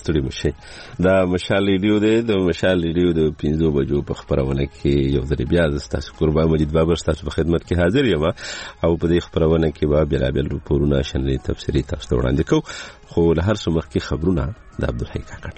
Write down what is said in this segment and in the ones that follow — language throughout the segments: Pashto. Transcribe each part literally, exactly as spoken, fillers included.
ستړي مشي. دا مشال ریډیو دی، د مشال ریډیو د پنځو بجو په خبرونه کې یو ځل بیا تاسو قربان مجید بابر تاسو په خدمت کې حاضر یم او په دې خبرونه کې به بلابل راپورونه شنلې تفسیری تاسو ته وړاندې کوو. خو له هر څه مخکې خبرونه د عبدالحی کاکړ.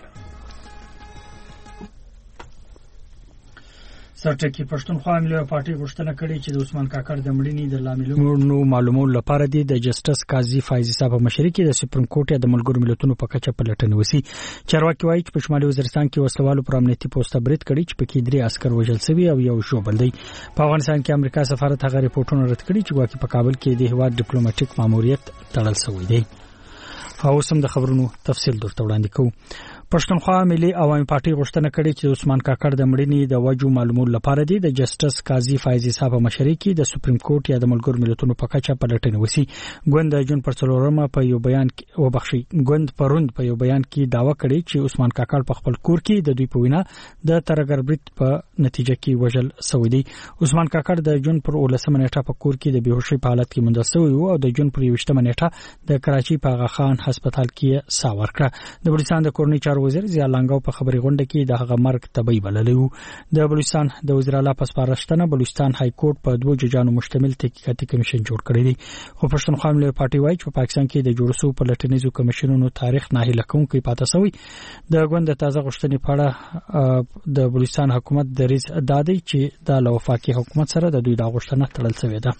سرټکی پښتونخوا ملي پارټي غوښتنه کړې چې د عثمان کاکړ د مړینې د لاملونو معلومولو لپاره د جسټس قاضي فایزي صاحب په مشرۍ کې د سپریم کورټ یا د ملګرو ملتونو په کچه پلټنه وشي. چارواکي وایي چې په شمالي وزیرستان کې وسلوالو پر امنیتي پوسټ برید کړی چې پکې درې عسكر وژل شوي او یو ژوبل دی. په افغانستان کې امریکا سفارت هغه ریپورتونه رد کړي چې واکي په کابل کې د هیواد ډیپلوماټیک ماموریت تړل شوی دی. او سم د خبرونو تفصیل درته وړاندې کوم. پښتونخوا ملي عوامي پارټي غوښتنه کړې چې عثمان کاکړ د مړینې د وجو معلومولو لپاره د جسټس قاضي فایزي صاحب په مشرۍ کې د سپریم کورټ یا د ملګرو ملتونو په کچه پلټنه وشي. ګوند د جون پر څلورمه په یو بیان کې وبخښي ګوند پروند په یو بیان کې داوا کړی چې عثمان کاکړ په خپل کور کې د دوی په وینا د ترګر برید په نتیجه کې وژل شوی دی. عثمان کاکړ د جون پر ولسمه نیټه په کور کې د بیهوشي په حالت کې موندل شوی او د جون پر یوشتمه نیټه د کراچي په آغا خان هسپتال کې سا ورکړه. د بلوچستان د کورنۍ چارو وزیر ضیاء لنګاو په خبري غونډه کې د هغه مرګ تبعی بللی و. د بلوچستان د وزیر اعلی په سپارښتنه بلوچستان های کورټ په دوه ججانو مشتمل تحقیقاتي کمیشن جوړ کړی دی. خو پښتونخوا ملي پارټي وایي چې په پاکستان کې د جوړ شوو پلټنیزو کمیشنونو تاریخ ناهیله کوونکی پاتې شوی. د ګوند تازه غوښتنې په اړه د بلوچستان حکومت دریځ دادی چې د وفاقي حکومت سره د دوی د غوښتنه تړل شوی ده.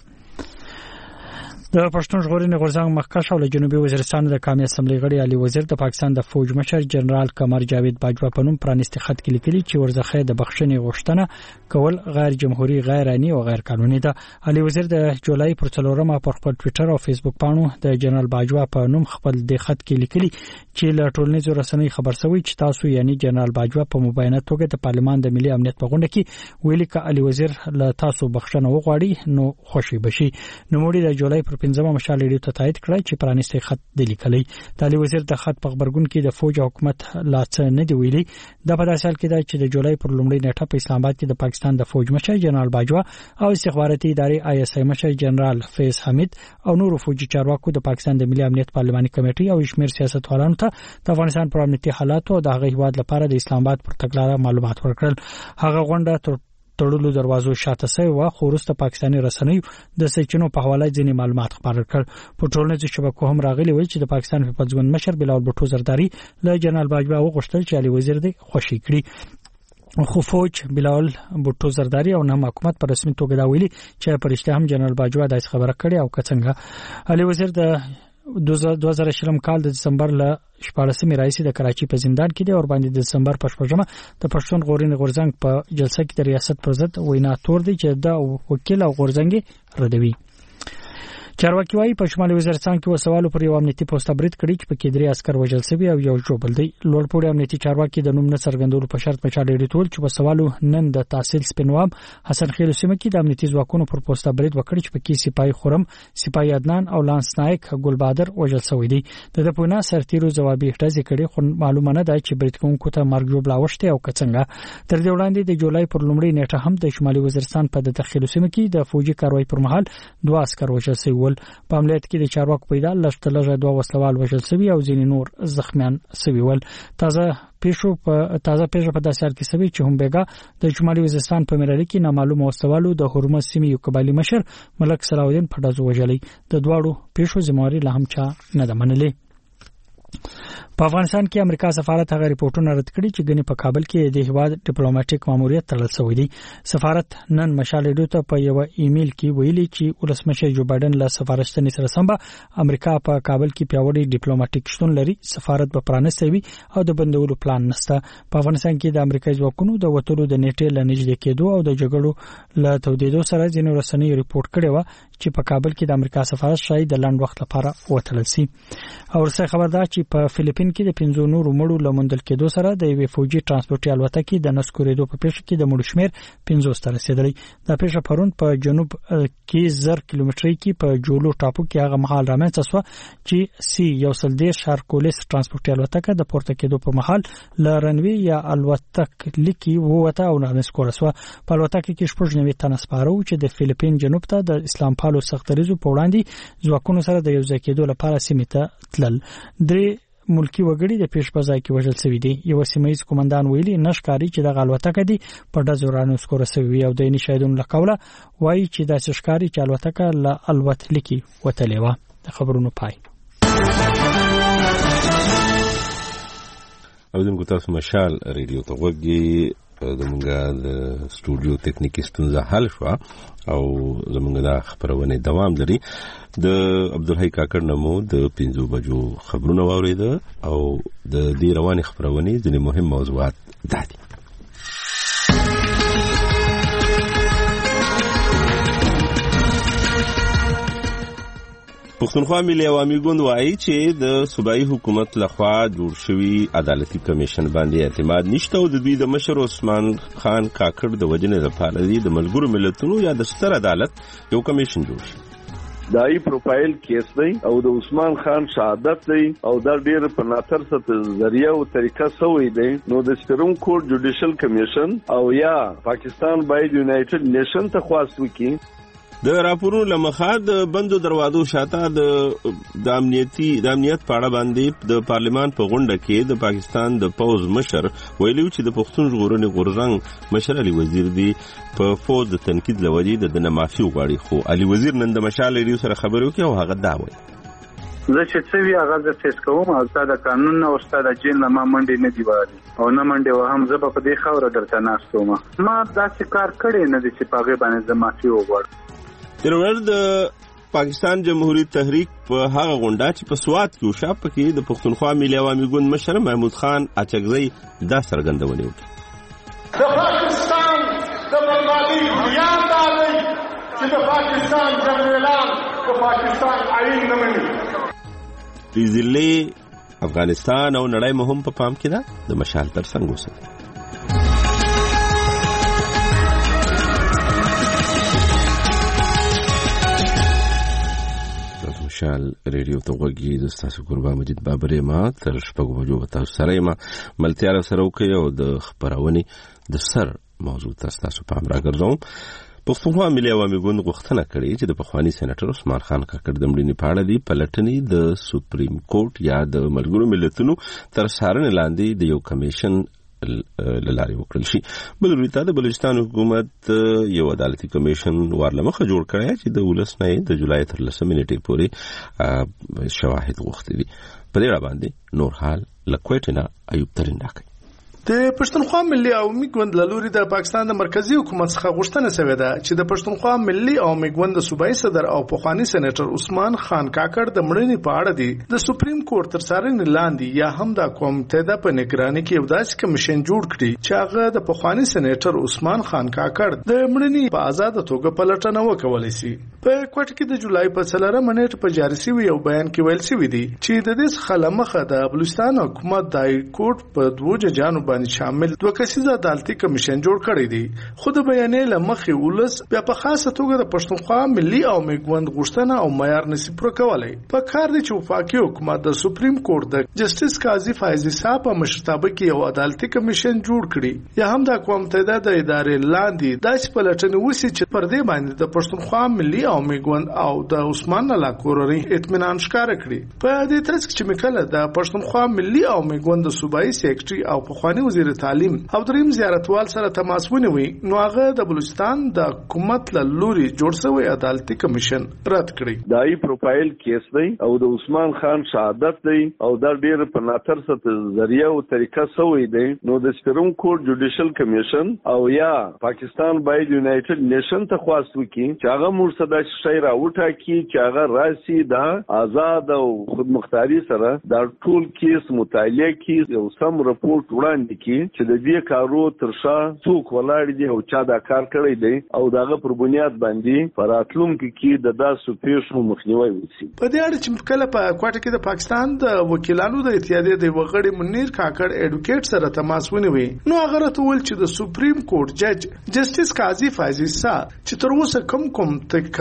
د پښتون ژغورنې غورځنګ مخکښ او له جنوبي وزیرستان د قومي اسمبلی غړي علي وزیر د پاکستان د فوج مشر جنرال قمر جاوید باجوا په نوم پرانیستي خط کې لیکلي چې ورزخه د بخښنې غوښتنه کول غیر جمهوریت غیر آئینی او غیر قانوني ده. علي وزیر د جولای پر څلورمه پر خپل ټوئیټر او فیسبوک پاڼو د جنرال باجوا په نوم خپل د خط کې لیکلي چې له ټولنیزو رسنیو خبر شوی چې تاسو یعنی جنرال باجوا په مبینه توګه د پارلمان د ملي امنیت په غونډه کې ویلي ک علي وزیر له تاسو بخښنه وغواړي نو خوشي بشي. نو موږ د جولای پر پنځمه مشال ته تایید کړی چې پرانیستي خط د لیکلي. د علي وزیر د خط په خبرګون کې د فوج حکومت لا څه نه دی ویلي. د په داسې حال کې چې د جولای پر لومړۍ نیټه په اسلام آباد کې د پاکستان د فوج مشر جنرال باجوا او استخباراتي ادارې آی اس آی مشر جنرال فیض حمید او نورو فوجي چارواکو د پاکستان د ملي امنیت پارلماني کمیټې او شمیر سیاستوالانو ته د افغانستان پر امنیتي حالات او د هغه هیواد لپاره د اسلام آباد پر تګلارې معلومات ورکړل. هغه غونډه تر تړلو دروازو شاته سوی و خو وروسته پاکستاني رسنیو د سرچینو په حواله ځینې معلومات خبر کړل. په ټولنیزو شبکو هم راغلي وایي چې د پاکستان په پځګون مشر بلاول بټو زرداری له جنرال باجوا وغوښتل چې علي وزیر دی خوشي کړي. خو فوج بلاول بټو زرداری او نام حکومت پر رسمي توګه دا ویلي چې پرشته هم جنرال باجوا داسې خبره کړې او کڅنګه علي وزیر د دوه زره شلم کال د دسمبر ل شپاړسمې راځي د کراچي په زندان کې دی او باندې د دسمبر په شپږمه د پښتون ژغورنې غورځنګ په جلسه کې د ریاست پر ضد وینا تور دی چې د وکیل او غورځنګ ردوي. چارواکي وایي په شمالي وزیرستان کې وسوالو پر یو امنیتي پوسټ برید کړی چې پکې درې عسكر وژل شوي او یو ژوبل دی. لوړپوړي امنیتي چارواکي د نوم نه څرګندولو په شرط په چا ډېر ټول چې وسوالو نن د تحصیل سپینوام حسن خیل سیمه کې د امنیتي ځواکونو پر پوسټ برید وکړي چې پکې سپای خورم سپای عدنان او لانس نایک ګلبادر وژل شوی دی. د پونا سرتیرو جوابي احتجاج کړي خو معلومه نه ده چې برید کوونکو ته مرګ جوړ لاوښته او کڅنګه. تر دې وړاندې د جولای پر لومړۍ نیټه هم د شمالي وزیرستان په د تخیل سیمه کې د فوجي کاروای پر مهال دوه عسكر وژل شوي ول. په عملیات کې د چارواکو پیدا لږ لږه دوه وسلوال وژل شوي او ځینې نور زخمیان شوي ول. تازه پیښو په تازه پیښه په داسې حال کې شوی چې هم بیګا د شمالي وزیرستان په مرحله کې نامعلومه وسلوالو د هرمز سیمې یو قبایلی مشر ملک صلاح الدین پټازو وژلی. د دواړو پیښو ذمہواری لا هم چا نه ده منلې. په افغانستان کې امریکا سفارت هغه ریپورتونه رد کړي چې ګنې په کابل کې د هیواد ډیپلوماټیک ماموریت تړل شوی دی. سفارت نن مشال ډیو ته په یو ایمیل کې ویلي چې ولسمشر جو بایدن له سفارشتنې سره سم به امریکا په کابل کې پیاوړی ډیپلوماټیک شتون لري. سفارت به پرانیستی وي او د بندولو پلان نشته. په افغانستان کې د امریکایي ځواکونو د وټولو د نیټې لنیږدې کېدو او د جګړو له تودېدو سره ځینې رسنۍ ریپورت کړي و چې په کابل کې د امریکا سفارت شاید د لنډ وخت لپاره وټړل شي. او ورسره خبردار چې په فلیپین کې د پنځو نورو مړو لمندل کېدو سره د یوې فوجي ترانسپورتي الوتکې د نسکورېدو په پیښه کې د مړو شمیر پنځوس ته رسیدلی. دا پیښه پرون په جنوب کې زر کیلومتري کې په جولو ټاپو کې هغه مهال رامنځته شوه چې سی یو سل دېرش هرکولس ترانسپورتي الوتکه د پورته کېدو په مهال له رنوي یا الوتک لیکي ووته او نسکوره شوه. په الوتکه کې شپږ نوي تنه سپاره وو چې د فلیپین جنوب ته د اسلام پالو سختریزو په وړاندې ځواکونو سره د یو ځای کېدو لپاره سیمې ته تلل. درې ملکی وګړي د پیش په ځای کې وژل شوي دي. یو سیمایي قومندان ویلي نشکاري چې د الوتکه دي په ډزو رانسکور شوی او د نشایدونو لقوله وایي چې د شکاري چې الوتکه له الوت لکی وتلې و. د خبرونو پای او دغه تاسو مشال ریډیو ته وګورئ. زمونږ د سټوډیو ټکنیکی ستونزه حل شو او زمونږ د خبرونه دوام لري. د عبدالحی کاکړ نمو د پنځو بجو خبرونه واورید او د دې رواني خبرونه ځینې مهم موضوعات دادي. پښتونخوا ملي عوامي ګوند وایي چې د صوبایي حکومت لخوا جوړ شوی عدالتي کمیشن باندې اعتماد نشته او د دوی د مشر عثمان خان کاکړ د وجنې لپاره د ملګرو ملتونو یا د ستر عدالت یو کمیشن جوړ شي. دای پروفایل کیس دی او د عثمان خان شهادت دی او دا ډیر په ناتر ست ذریعہ او طریقه سوی دی. نو د سپریم کورټ جوډیشل کمیشن او یا پاکستان باید یونایټډ نیشن ته خواست وکړي. د راپورونو لمخه د بندو دروازو شاته د د امنیتي د امنیت په اړه باندې د پارلمان په غونډه کې د پاکستان د پوز مشر ویلو چې د پښتون ژغورنې غورځنګ مشر علي وزیر دی په فوز د تنقید لوجې د دنه معافي وغواړي. خو علي وزیر نن د مشال ریډیو سره خبرو کې او هغه دا وایي زه چې څه وی هغه د فیس کوم او ستاسو د قانون او ستاسو د جیل ما منډي نه دی وایي او نه منډي و هم زه په دې خوره درته ناستوم. ما داسې کار کړی نه دی چې پاګې باندې د معافي وغواړم. د ورځ د پاکستان جمهوریت تحریک په هغه غونډه چې په سوات کې وشا پکې د پښتونخوا ملي عوامي ګوند مشر محمود خان اچکزی دا څرګندونه وکړه. د پاکستان د بربادي بنیاد دا دی چې د پاکستان جمهوریت د پاکستان آئین نه مني. د ضلع افغانستان او نړۍ مهم په پام کې ده. د مشال تر څنګ اوسه. مشال ریډیو ته وګورئ. د تاسو قربان مجید بابرې ما تر شپږ بجو تاسو سره ما ملتیا سره وکي او د خبرونه د سر موضوع تاسو په امر راګرځوم. پښتونخوا ملي عوامي ګوند غوښتنه کړې چې د پخوانی سېنیټر عثمان خان کاکړ د مړینې په اړه دی پلټنې د سپریم کورټ یا د ملګرو ملتونو تر څارنې لاندې د یو کمیشن لاري وکړل شي. بل ورته د بلوچستان حکومت یو عدالتي کمیشن ورلمخه جوړ کړی چې د ولس نه د جولای تر لسمې نیټې پورې شواهد غوښتي دي. په دې اړه باندې نور حال لکوټینا ایوب ترین راکړي. د پښتونخوا ملي عوامي ګوند له لوري د پاکستان د مرکزی حکومت څخه غوښتنه شوې ده چې د پښتونخوا ملي عوامي ګوند د صوبایي صدر او پخوانی سېنیټر عثمان خان کاکړ د مړینې په اړه دی د سپریم کورټ تر څارنې لاندې یا هم د قوم متحده په نگرانۍ کې یو داسې کمیشن جوړ کړي چې هغه د پخوانی سېنیټر عثمان خان کاکړ د مړینې په آزاد توګه پلټنه وکولای شي. په کوټ کې د جولای په څلورمه نیټه په جاري شوی یو بیان کې ویل شوی دی چې د دې څخه لمخه د بلوچستان حکومت د کورټ په دوه ججانو باندې شامل دوه کسیزه عدالتي کمیشن جوړ کړی دی. خو د بیانې لمخې ولس بیا په خاصه توګه د پښتونخوا ملي عوامي ګوند غوښتنه او معیار نسی پوره کولای. په کار دی چې وفاقي حکومت د سپریم کورټ د جسټس قاضي فایز صاحب په مشرتابه کې یو عدالتي کمیشن جوړ کړي یا هم د قوم متحده د ادارې لاندې داسې پلټنې وشي چې پر دې باندې د پښتونخوا ملي عوامي ګوند او د عثمان الله کورنۍ اطمینان ښکار کړي. په دې ترڅ کې چې مکله د پښتونخوا ملي عوامي ګوند د صوبایي سیکرټري او پخوانی وزیر تعلیم او دریم زیارتوال سره تماس ونیوي نو هغه د بلوچستان د حکومت له لوري جوړ شوی عدالتي کمیشن رد کړی. دای پروفایل کیس دی او د عثمان خان شهادت دی او دا ډیر په ناتر ست ذریعہ او طریقه سوی دی. نو د سپریم کورټ جوډیشل کمیشن او یا پاکستان باید یونایټډ نیشن ته خواست وکړي چې هغه مرصدا شي راوټا کی چې هغه راسي د آزاد او خودمختاري سره دا ټول کیس مطالعه کی او سم رپورټ وړاندې کی چې د دې کارو ترشا څوک ولاړ دي او چا دا کار کړی دی او داغه پر بنیاد باندې فراتلونکو کې د داسو پیښو مخنیوي وشي. په دې اړه چې کله په کوټه کې د پاکستان د وکیلانو د اتحادیې د وغړي منیر کاکړ اډوکیټ سره تماس ونیوي نو هغه راته ول چې د سپریم کورټ جج جسټس قاضي فایز صاحب چې تر اوسه کوم کوم تحقیقات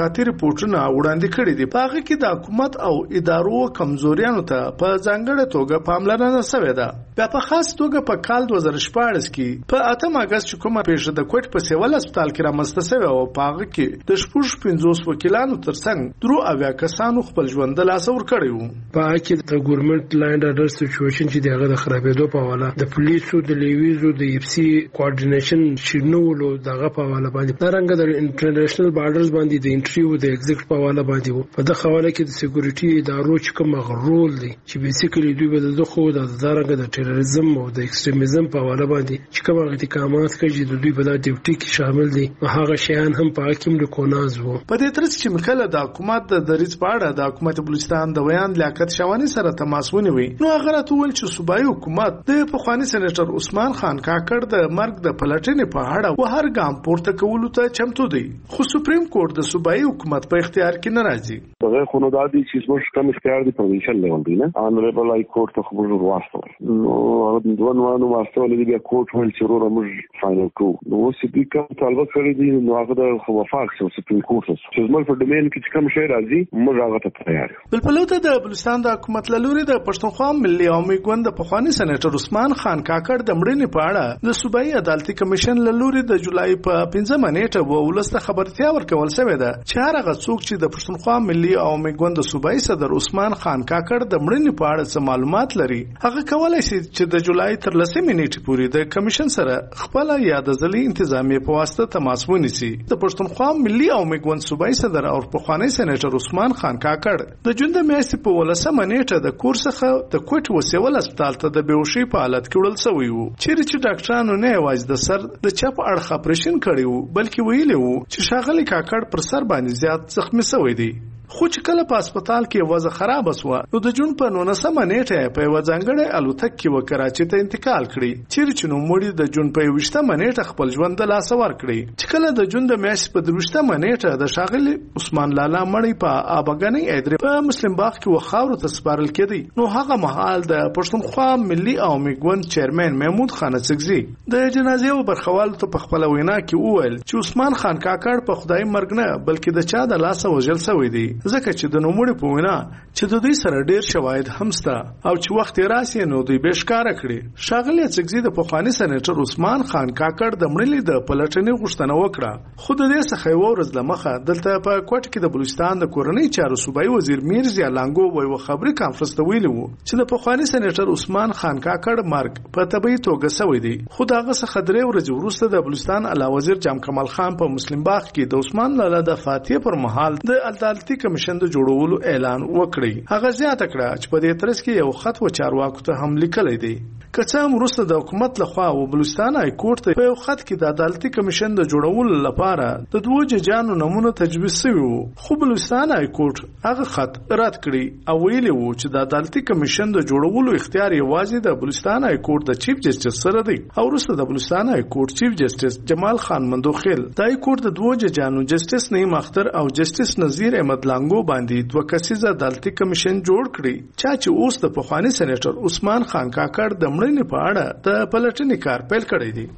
تحقیقاتي ریپورتونه وړاندې کړي دي. په هغه کې د حکومت او ادارو کمزوریانو ته په ځانګړې توګه پاملرنه شوې ده. بیا په خاص توګه په کال دوه زره شپاړس کې په اتم اگست چې کومه پیښه د کوټ په سیول هسپتال کې رامنځته شوې او په هغه کې د شپږ پنځوس وکیلانو ترڅنګ درو اویا کسانو خپل ژوند له لاسه ورکړی و. په هغه کې د ګورنمنت لاند اډر سچویشن چې دغه د خرابېدو په حواله د پولیسو د لیویزو د اف سی کوارډینیشن شنولو دغه په حواله باندې د رنګ د انټرنیشنل بارډرز باندې د انټریو د ایگزیکټ په حواله باندې وو. په دغه حواله کې د سکیورټي ادارو چې کوم غرول دي چې بیسیکلی دوی به د خو د رنګ د ټیرریزم او د ایکستریمیزم په حواله باندې چې کوم احتکامات کوي د دوی په ډیوټي کې شامل دي هغه شیان هم په حکم د کوناز وو. په دې ترڅ کې مکله د حکومت د دریځ په اړه د حکومت بلوچستان د بیان لیاقت شوانی سره تماس ونیوي. نو هغه راټول چې صوبایي حکومت د پخوانی سېنیټر عثمان خان کاکړ د مرګ د پلټنې په اړه و هر ګام پورته کولو ته چمتو دی. خو سپریم کورټ د صوبایي حکومت په اختیار کې نه راځي. دغه خونودادي چې څومره کم اختیار دي پروینشل لیول دی نه انریبل ای کورټ ته خبر ورواستو. نو دوه نو واسطه ولې بیا کورټ ول چې ورو موږ فائنل کو. نو چې دې کوم طالب کړی دي نو هغه د وفاق شو سپریم کورټ چې زموږ په ډومین کې کوم شی راځي موږ هغه ته تیار یو. بل پلوته د بلوچستان د حکومت لوري د پښتونخوا ملي عوامي ګوند د پخوانی سېنیټر عثمان خان کاکړ د مړینې په اړه د صوبایي عدالتي کمیشن لوري د جولای په پنځمه نیټه و ولسته خبرتیا ورکول شوې ده چې هر هغه څوک چې د پښتونخوا ملي عوامي ګوند د صوبایي صدر عثمان خان کاکړ د مړینې په اړه څه معلومات لري هغه کولای شي چې د جولای تر لسمې نیټې پورې د کمیشن سره خپل یا د ځلي انتظامی په واسطه تماس ونیسي. د پښتونخوا ملي عوامي ګوند صوبایي صدر او پخوانی سېنیټر عثمان خان کاکړ د جون د میاشتې په ولسمه نیټه د کور څخه د کوټ وسیول هسپتال ته د بیهوشي په حالت کې وړل شوی وو. چیرې چې ډاکټرانو نه یوازې د سر د چپ اړخ اپریشن کړی وو بلکې ویلي وو چې ښاغلي کاکړ پر سر باندې زیات زخمی شوی دی. خو چې کله په هسپتال کې وضع خراب شوه نو د جون په نولسمه نیټه په یوه ځانګړې الوتکه کې و کراچۍ ته انتقال کړي. چیرې چې نو مړي د جون په یوویشتمه نیټه خپل ژوند د لاسه ورکړي. چې کله د جون د میاشتې په درویشتمه نیټه د ښاغلي عثمان لالا مړی په آبګنۍ ایدرې په مسلم باغ کې و خاورو ته سپارل کېدی نو هغه مهال د پښتونخوا ملي عوامي ګوند چیرمن محمود خان اڅکزي د جنازې برخوالو ته په خپله وینا کې وویل چې عثمان خان کاکړ په خدای مرګ نه بلکې د چا د لاسه وژل شوی دی ځکه چې د نوموړي په وینا چې د دوی سره ډیر شواهد هم شته او چې وخت یې راسي نو دوی به ښکاره کړي. ښاغلي اڅکزي د پخواني سېنیټر عثمان خان کاکړ د مړینې د پلټنې غوښتنه وکړه خو د دې څخه یوه ورځ له مخه دلته په کوټ کې د بلوچستان د کورنۍ چارو صوبایي وزیر میرزیا لانګو و یوه خبري کانفرنس ته ویلي وو چې د پخواني سېنیټر عثمان خان کاکړ مرګ په طبیعي توګه شوی دی. خو د هغه څخه درې ورځې وروسته د بلوچستان اعلی وزیر جام کمال خان په مسلم باغ کې د عثمان لالا د فاتحې پر مهال د عدالتي کمیشن د جوړولو اعلان وکړي. هغه زیاته کړه چې په دې ترڅ کې یو خط و چارواکو ته هم لیکلی دی. که څه هم وروسته د حکومت لخوا و بلوچستان های کورټ ته په یو خط کې د عدالتي کمیشن د جوړولو لپاره د دوو ججانو نمونه تجویز شوي وو خو بلوچستان های کورټ هغه خط رد کړي او ویلي وو چې د عدالتي کمیشن د جوړولو اختیار یوازې د بلوچستان های کورټ د چیف جسټس سره دی. او وروسته د بلوچستان های کورټ چیف جسټس جمال خان مندوخیل د های کورټ د دوو ججانو جسټس نعیم اختر او جسټس نذیر احمد لانګو باندې دوه کسیزه عدالتي کمیشن جوړ کړي چا چې اوس د پخواني سېنیټر عثمان خان کاکړ د مړینې په اړه د پلټنې کار پیل کړی دی.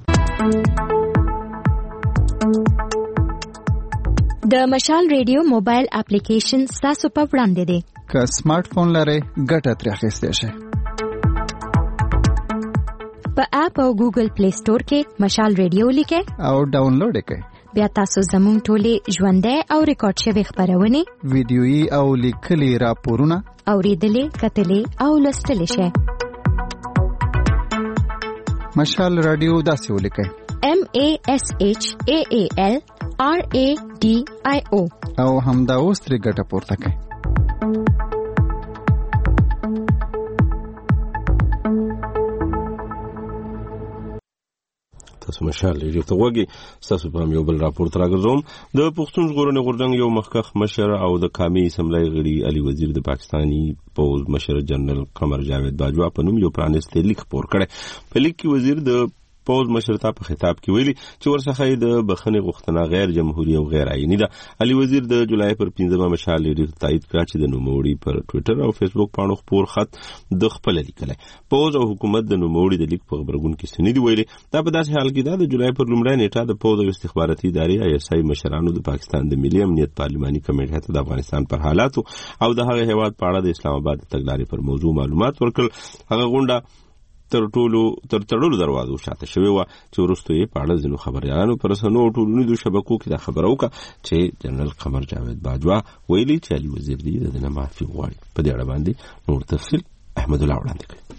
د مشال ریډیو موبایل اپلیکیشن ستاسو په وړاندې دی. که سمارټ فون لرئ ګټه ترې اخیستی شئ. په اپ او ګوګل پلی سٹور کې مشال ریډیو لیکئ او ډاونلوډ یې کړئ. بیا تاسو زموږ ټولې ژوندۍ او ریکارډ شوي خپرونې ویډیويي او لیکلي راپورونه اورېدلې کتلې او لوستلی شئ. مشال رادیو داسې ولیکئ M A S H A A L R A D I O او همدا اوس ترې ګټه پورته کړئ. تاسو مشال ریډیو ته وګورئ. تاسو په یو بل راپور تراګزوم د پښتون ژغورنې غورځنګ یو مخکخ مشر او د قومي اسمبلی غړي علي وزیر د پاکستاني پوز مشر جنرال قمر جاوید باجوا په نوم یو پرانیستي لیک خپور کړی. په لیک کې وزیر د پوز مشر ته په خطاب کې ویلي چې ورڅخه د بخښنې غوښتنه غیر جمهوریت او غیر آئینی ده. علي وزیر د جولای پر پنځمه مشال لري تایید کړ چې د نوموړي پر ټوئیټر او فیسبوک باندې خبر خط د خپل لیکلای. پوز او حکومت د نوموړي د لیک په خبرګون کې سندې ویلي دا په داسې حال کې ده د جولای پر لومړۍ نیټه د پوز او استخباراتي ادارې آی اس آی مشرانو د پاکستان د ملي امنیت پارلماني کمیټې ته د افغانستان پر حالاتو او د هغه هیواد په اړه د اسلام آباد د تګلارې پر موضوع معلومات ورکړل. هغه غونډه تر ټولو تر تړلو دروازو شاته شوی و چې وروسته یې په اړه ځینو خبريالانو پر رسنیو او ټولنیزو شبکو کې دا خبره وکړه چې جنرال قمر جاوید باجوا ویلي چې علي وزیر دی د نه معافي غواړي. په دې اړه باندې نور تفصیل احمد الله وړاندې کوي.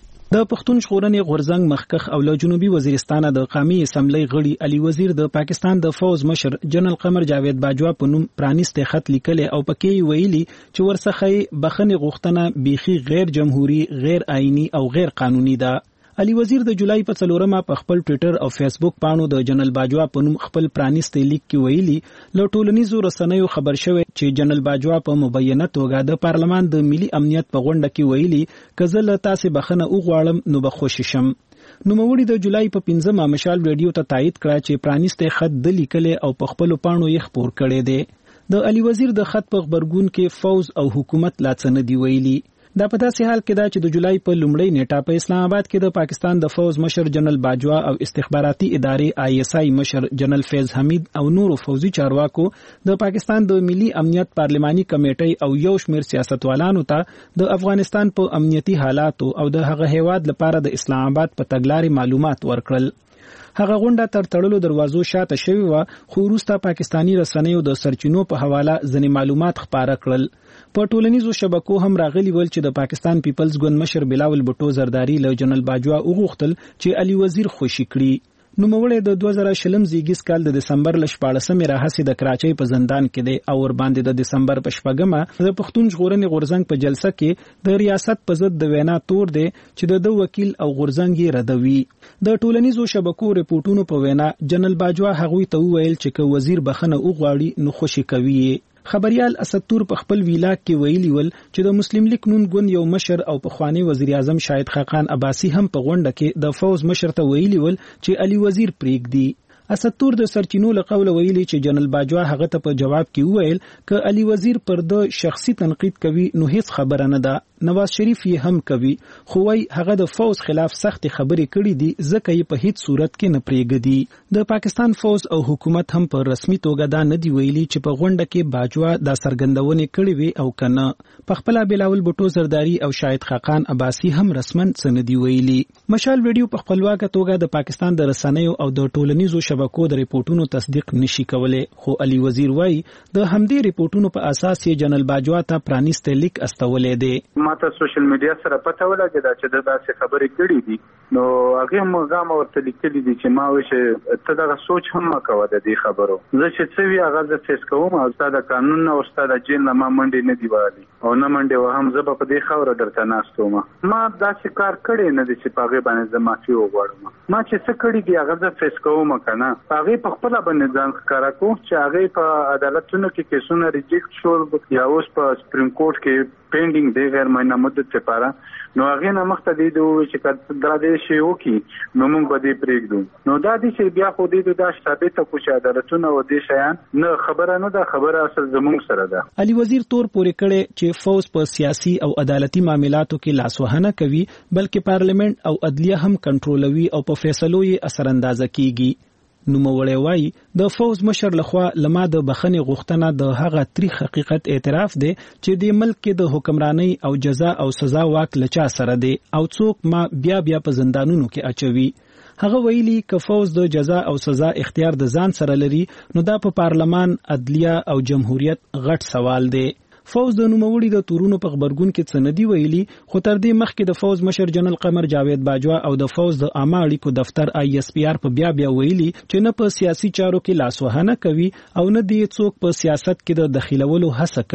د پښتون ژغورنې غورځنګ مخکخ او له جنوبي وزیرستان د قومي اسمبلی غړي علي وزیر د پاکستان د فوز مشر جنرال قمر جاوید باجوا په نوم پرانیسته خط لیکلی او پکې ویلي چې ورڅخه بخښنې غوښتنه بيخي غیر جمهوری، غیر آئینی او غیر قانوني ده. علي وزیر د جولای په څلورمه په خپل ټوئیټر او فیسبوک پاڼو د جنرال باجوا په نوم خپل پرانیسته لیک کې ویلي له ټولنیزو رسنیو خبر شوی چې جنرال باجوا په مبینه توګه د پارلمان د ملي امنیت په غونډه کې ویلي کزه له تاسو بخنه وغواړم نو به خوشی شم. نوموړي د جولای په پنځمه مشال ویډیو ته تایید کړ چې پرانیسته خط د لیکل او په خپل پاڼو یې خبر کړی دی. د علي وزیر د خط په خبرګون کې فوز او حکومت لا څه نه دی ویلي. دا په داسې حال کې دا چې د جولای په لومړۍ نیټه په اسلام آباد کې د پاکستان د فوز مشر جنرال باجوا او استخباراتي ادارې آی اس آی مشر جنرال فیض حمید او نورو فوزي چارواکو د پاکستان د ملي امنیت پارلماني کمیټې او یو شمېر سیاستوالانو ته د افغانستان په امنیتي حالاتو او د هغه هیواد لپاره د اسلام آباد په تګلارې معلومات ورکړل. هغه غونډه تر تړلو دروازو شاته شوی و خو وروسته پاکستانی رسنیو د سرچینو په حواله ځینې معلومات خپاره کړل. په ټولنیزو شبکو هم راغلي ول چې د پاکستان پیپلز ګوند مشر بلاول بوټو زرداری له جنرال باجوا وغوښتل چې علي وزیر خوشی کړي. نوموړی د دوه زره شلم زیږیز کال د دسمبر ل شپاړسمې راهیسې د کراچۍ په زندان کې دی او ور باندې د دسمبر په شپږمه د پښتون ژغورنې غورځنګ په جلسه کې د ریاست په ضد د وینا تور دی چې د دوه وکیل او غورځنګ یې ردوي. د ټولنیزو شبکو ریپورتونو په وینا جنرال باجوا هغوی ته وویل چې که وزیر بخنه وغواړي نو خوشی کوي. خبريال اسدتور په خپل ویلاګ کې ویلي ول چې د مسلم لیگ نون ګوند یو مشر او پخوانی وزیر اعظم شاهد خاقان عباسی هم په غونډه کې د فوز مشر ته ویلي ول چې علي وزیر پریږدي. اسدتور د سرچینو له قوله ویلي چې جنرال باجوا هغه ته په جواب کې وویل ک علي وزیر پر د شخصي تنقید کوي نو هیڅ خبره نه ده. نواز شریف یې هم کوي خو وايي هغه د فوز خلاف سخت خبرې کړې دي ځکه یې په هیڅ صورت کې نه پریږدي. د پاکستان فوز او حکومت هم په رسمي توګه دا نه دی ویلي چې په غونډه کې باجوا د سرګندونې کړې وي او کنه. په خپل بلاول بوټو زرداری او شاهد خاقان عباسی هم رسمن څه دی ویلي. مشال ویډیو په خپلواکه توګه د پاکستان د رسنیو او د ټولنیزو شبکو د ریپورتونو تصدیق نشي کولای خو علي وزیر وايي د همدې ریپورتونو په اساس یې جنرال باجوا ته پرانیسته لیک استولې دی. ماته سوشل میډیا سره پته ولګی دا چې د داسې خبرې کړې دي نو هغه مغام ورته لیکلي دي چې ما وایي چې ته دغه سوچ هم مکوه د دې خبرو. زه چې څه وی هغه زه فیس کوم او ستا د قانون نه او ستا د جیل نه ما منډې نه دی وهلي او نه منډې وهم زه به په دې خاوره درته ناست وم. ما داسې کار کړی نه دی چې په هغې باندې زه معافي وغواړم. ما چې څه کړي دي هغه زه فیس کوم که نه په هغې په خپله باندې ځان ښکاره کوم چې هغې په عدالتونو کې کیسونه ریجیکټ شول یا اوس په سپریم کورټ کې پینډینګ دی غیر معینه مدت لپاره نو هغې نه مخته دی د وویل چې دا دې شی وکړي نو موږ به دې پرېږدو. نو دا دې چې بیا خو دې دا ثابته کړو چې عدالتونه او دې شیان نه خبره نه ده خبره اصل زموږ سره ده. علي وزیر تور پورې کړی چې فوز په سیاسي او عدالتي معاملاتو کې لاسوهنه کوي بلکې پارلیمنت او عدلیه هم کنټرولوي او په فیصلو یې اثر اندازه کیږي. نوموړی وايي د فوز مشر لخوا لما د بخښنې غوښتنه د هغه تاریخ حقیقت اعتراف دی چې د ملک کې د حکمرانی او جزا او سزا واک لچا سره دی او څوک ما بیا بیا په زندانونو کې اچوي. هغه ویلي ک فوز د جزا او سزا اختیار د ځان سره لري نو دا په پارلمان، عدلیه او جمهوریت غټ سوال دی. فوز د نوموړي د تورونو په خبرګون کې څه نه دی ویلي خو تر دې مخکې د فوز مشر جنرال قمر جاوید باجوا او د فوز د عامه اړیکو دفتر آی اس پی آر په بیا بیا ویلي چې نه په سیاسي چارو کې لاسوهنه کوي او نه دی څوک په سیاست کې د دخیلولو هڅه کوي.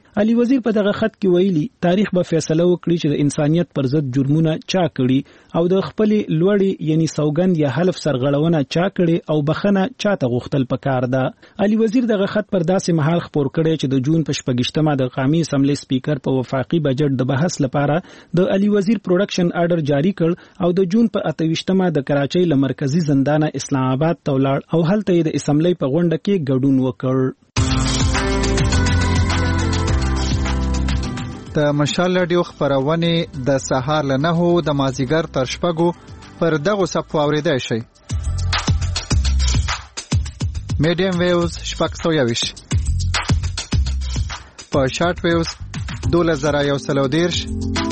علي وزیر په دغه خط کې ویلي تاریخ به فیصله وکړي چې د انسانیت پر ضد جرمونه چا کړي او د خپل لوړی یعنی سوګند یا حلف سرغړونه چا کړي او بخنه چاته غوښتل پکار ده. علي وزیر دغه خط پر داسې مهال خبر کړي چې د جون په شپږشتمه د قومي اسمبلی سپیکر په وفاقي بجټ د بحث لپاره د علي وزیر پروډکشن آرډر جاری کړ او د جون په اتهشتمه د کراچۍ له مرکزی زندان اسلام آباد ته ولاړ او هلته د اسمبلی په غونډه کې ګډون وکړ. د مشال رادیو خبرونه د سهار له نهو د مازیګر تر شپږو پر دغه صف اوریدای شي. میډیم ویوز شپږ سوه یویش په شارټ ویوز دوله زره یو سل او دیرش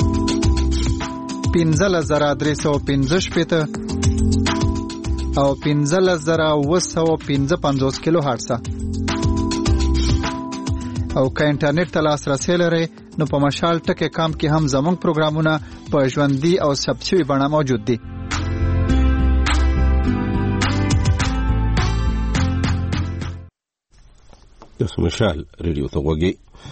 پنځله زره درې سوه پنځه شپېته او پنځله زره اوه سوه پنځه پنځوس کیلو هرټز او که انټرنیټ ته لاسرسی لرئ نو په مشال ټکی کام کې هم زموږ پروګرامونه په ژوندي او ثبت شوي بڼه موجود دي. د مشال ریډیو ته غوږی.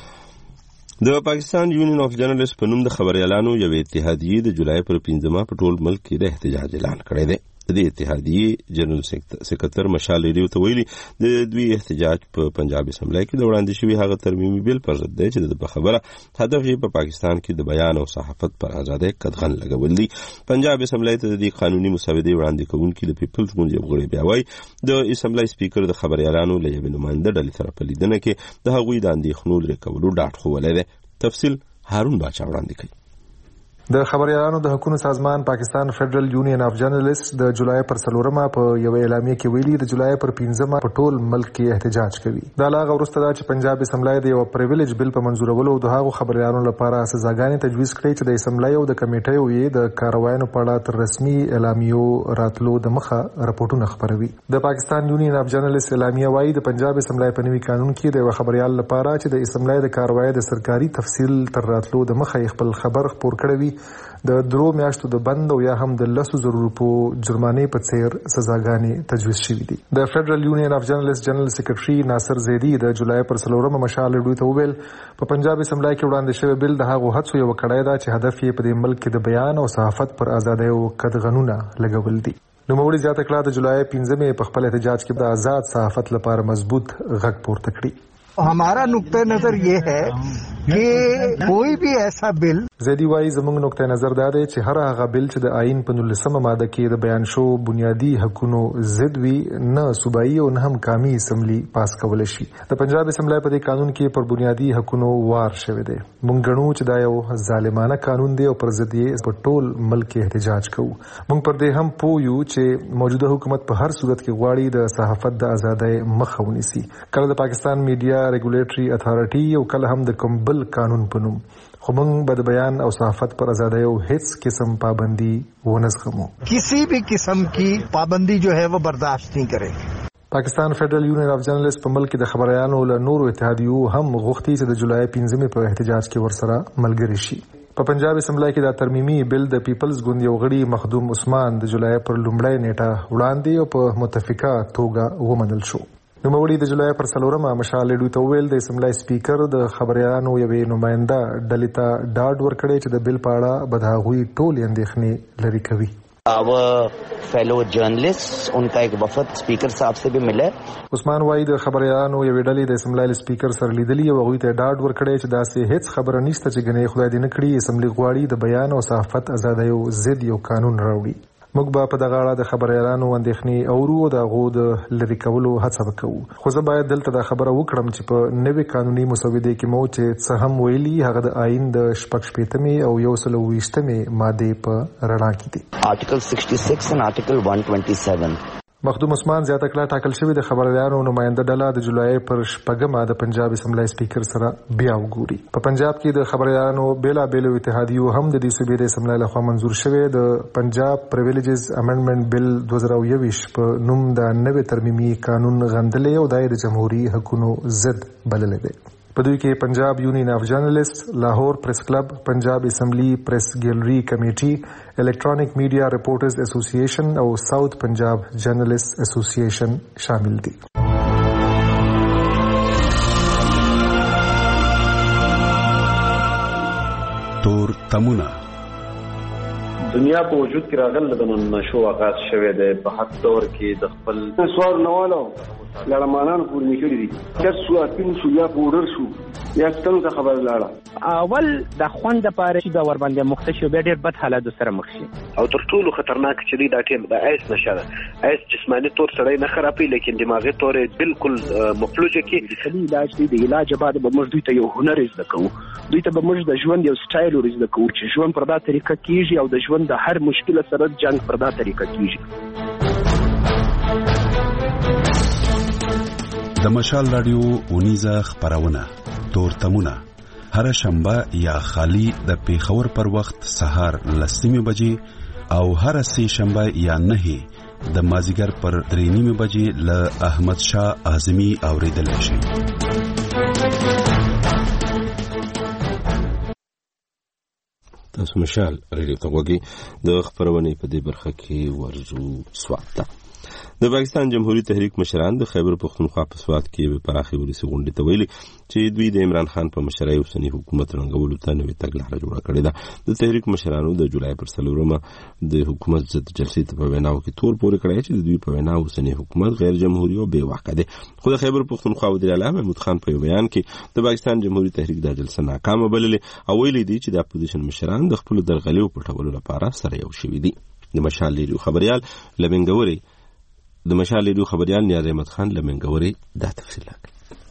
د پاکستان یونین اف جرنالست په نوم د خبريالانو یو اتحادیه د جولای پر پنځمه په ټول ملک کې د احتجاج اعلان کړی دی. د اتحادیه جنرال سکرټر مشال ریډیو ته ویلي د دوی احتجاج په پنجاب اسمبلی کې د وړاندې شوی هغه ترمیمي بیل پر ضد دی چې د خبره هدف یې په پاکستان کې د بیان او صحافت پر آزادۍ قدغن لګول دي. پنجاب اسمبلی ته د قانوني مسودې وړاندې کوونکي د پیپلز ګوند یو غړي بیا وایي د اسمبلی سپیکر د خبريالانو له یوې نماینده ډلې سره په لیدنه کې د هغوی د اندېښنو لرې کولو ډاډ ښوولی دی. تفصیل هارون باچا وړاندې کوي. د خبريالانو د حقوقو سازمان پاکستان فدرل یونین اف جرنالست د جولای پر څلورمه په یو اعلامیه کې ویلي د جولای پر پنځمه په ټول ملک کې احتجاج کوي. دا لاغه ورسته دا چې پنجاب اسمبلی د یو پریویلیج بل په منزورولو د هغو خبريالانو لپاره سزاګانې تجویز کړي چې د اسمبلی او د کمیټې وې د کاروایانو په اړه تر رسمي اعلامیو راتلو د مخه راپورټونه خبروي. د پاکستان یونین اف جرنالست اعلامیه وايي د پنجاب اسمبلی په نوي قانون کې د خبريال لپاره چې د اسمبلی د کاروای د سرکاري تفصیل تر راتلو د مخه خپل خبر خپور کړي د درو میاشتو د بند او یا هم د لسو زرو روپو جرمانې په څیر سزاګانې تجویز شوې دي. د فدرل یونین اف جرنالست جنرال سیکریټري ناصر زیدی د جولای پر څلورمه مشال ریډیو ته وویل په پنجاب اسمبلی کې وړاندې شوی بل د هغو هڅو یو کړای دا چې هدف یې په دې ملک کې د بیان او صحافت پر آزادۍ او قدغنونه لګول دي. نوموړي زیاته کړه د جولای پنځمه په خپل احتجاج کې د آزاد صحافت لپاره مضبوط غږ پورته کړی. हमारा नुक्ता नजर ये है कि कोई भी ऐसा बिल زیدی وايي زموږ نقطه نظر دا دی چې هر هغه بل چې د آئین په نولسمه ماده کې د بیان شو بنیادی حقوقو ضد وي نه صوبایي او نه هم قومي اسمبلی پاس کول شي. د پنجاب اسمبلی په دې قانون کې پر بنیادی حقوقو وار شوی دی. موږ غنو چې دا یو ظالمانه قانون دی او پر ضد یې په ټول ملک احتجاج کوو. موږ پر دې هم پویو چې موجوده حکومت په هر صورت کې غواړي د صحافت د ازادۍ مخه ونیسي. کله د پاکستان میډیا ریګولیټري اتھارټي او کله هم د کوم بل قانون په نوم. خو موږ به د بیان او صحافت پر آزادۍ او هیڅ قسم پابندي ونه زغمو. کسی بھی قسم کی پابندی جو ہے وہ برداشت نہیں کرے. پاکستان فدرل یونین اف جرنالست په ملک د خبريالانو له نورو اتحادیو هم غوښتي چې د جولای پنځمه په احتجاج کې ورسره ملګری شي. په پنجاب اسمبلی کې دا ترمیمي بل د پیپلز ګوند یو غړي مخدوم عثمان د جولای پر لومړۍ نیټه وړاندې او په متفقه توګه ومنل شو. نوموړي د جولای پر څلورمه مشال ریډیو ته ویل د اسمبلی سپیکر د خبريالانو یوې نماینده ډلې ته ډاډ ورکړی چې د بل په اړه به د هغوی ټولې اندېښنې لرې کوي. our fellow journalists उनका एक वफद स्पीकर साहब से भी मिला. عثمان وايي د خبريالانو یوې ډلې د اسمبلی سپیکر سره لیدلې او هغوی ته ډاډ ورکړی چې داسې هیڅ خبره نشته چې ګنې خدای دې نه کړي اسمبلی غواړي د بیان او صحافت ازادۍ او ضد یو قانون راوړي. موږ به په دغه اړه د خبريالانو اندېښنې اورو او د هغو د لرې کولو هڅه وکړو. خو زه باید دلته دا خبره وکړم چې په نوې قانوني مسودې کې مو چې څه هم ویلي هغه د آئین د شپږ شپېتمې او یو سل او ویشتمې مادې په رڼا کې دي. Article sixty-six and Article one twenty-seven. مخدوم عثمان زیاته کړه ټاکل شوی د خبريالانو نماینده ډله د جولای پر شپږمه د پنجاب اسمبلی سپیکر سره بیا وګوري. په پنجاب کې د خبريالانو بیلا بیلو اتحادیو هم د دې صوبې د اسمبلی لخوا منزور شوی د پنجاب پریویلیجز امندمنت بل دوه زره یوویشت په نوم د نوې ترمیمي قانون غندلې او د جمهوریت حقوقو ضد بللې دی. په دوی کې پنجاب یونین اف جرنالست، لاهور پریس کلب، پنجاب اسمبلی پریس ګیلری کمیټي، الکترونیک میډیا ریپورټرز اسوسییشن او ساوث پنجاب جرنالست اسوسییشن شامل دي. تمونه. دنیا په وجود کې راغله د نشو آغاز شوه د په حد دور کې د خپل سوال نوالو لړمانان پورې نکړي دي چې سو اپین سو یا پورر شو یا څنګه خبر لاړه اول د خوند لپاره چې د ور باندې مختشو به ډېر بد حالات سره مخ شي او تر ټولو خطرناک چې دی دا ټیم د ایس نشه ایس جسمانی تور سړی نه خرابي لیکن دماغي تور بالکل مفلوجه کې د علاج دی د علاج بعد به موږ دوی ته یو هنر زده کوو دوی ته به موږ د ژوند یو سټایل ورزده کوو چې ژوند پر دا طریقه کیږي او د ژوند د هر مشکل سره جنگ پر دا طریقه کیږي. د مشال رادیو اونیزه خبرونه تورتمونه هر شنبه یا خالی د پیښور پر وخت سهار لسمه بجې او هر سه شنبه یا نه د مازیګر پر درې نیمه بجې ل احمد شاه اعظمي اوریدل شي. تاسو مشال رادیو ته وګورئ د خبرونه په دې برخه کې ورزو سوات د پاکستان جمهوریت تحریک مشران د خیبر پختونخوا په سوات کې په پراخي ولسی غونډه ته ویلي چې دوی د عمران خان په مشرۍ اوسنی حکومت رنګولو ته نوې تګلاره جوړه کړې ده. د تحریک مشرانو د جولای پر څلورمه د حکومت ضد جلسې ته په ویناو کې تور پورې کړی چې دوی په وینا اوسنی حکومت غیر جمهوریت او بې واکه دی. خو د خیبر پختونخوا وزیر اعلی محمود خان په بیان کې د پاکستان جمهوریت تحریک د جلسه ناکامه بللې او ویلي دي چې د اپوزیشن مشران د خپل درغلیو پټولو لپاره سره یو شوي دي. د مشال ریډیو خبريال لمنګوري د مشال ریډیو خبريال نیاز احمد خان لمنګوري دا تفصیل راکړي.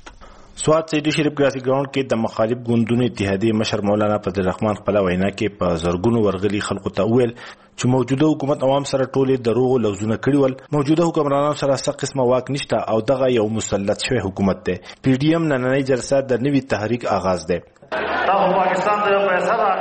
سوات سیدی شریف ګراسي ګراوند کې د مخالف ګوندونو اتحادیه مشر مولانا فضل الرحمن خپل وینا کې په زرګونو ورغلي خلکو ته ویل چې موجوده حکومت عوام سره ټولې دروغ لوزونه کړی ول. موجوده حکمرانانو سره څه قسمه واک نشته او دغه یو مسلط شوی حکومت دی. پی ډی ایم نننۍ جلسه د نوي تحریک آغاز دی. دا پاکستان د پیسې را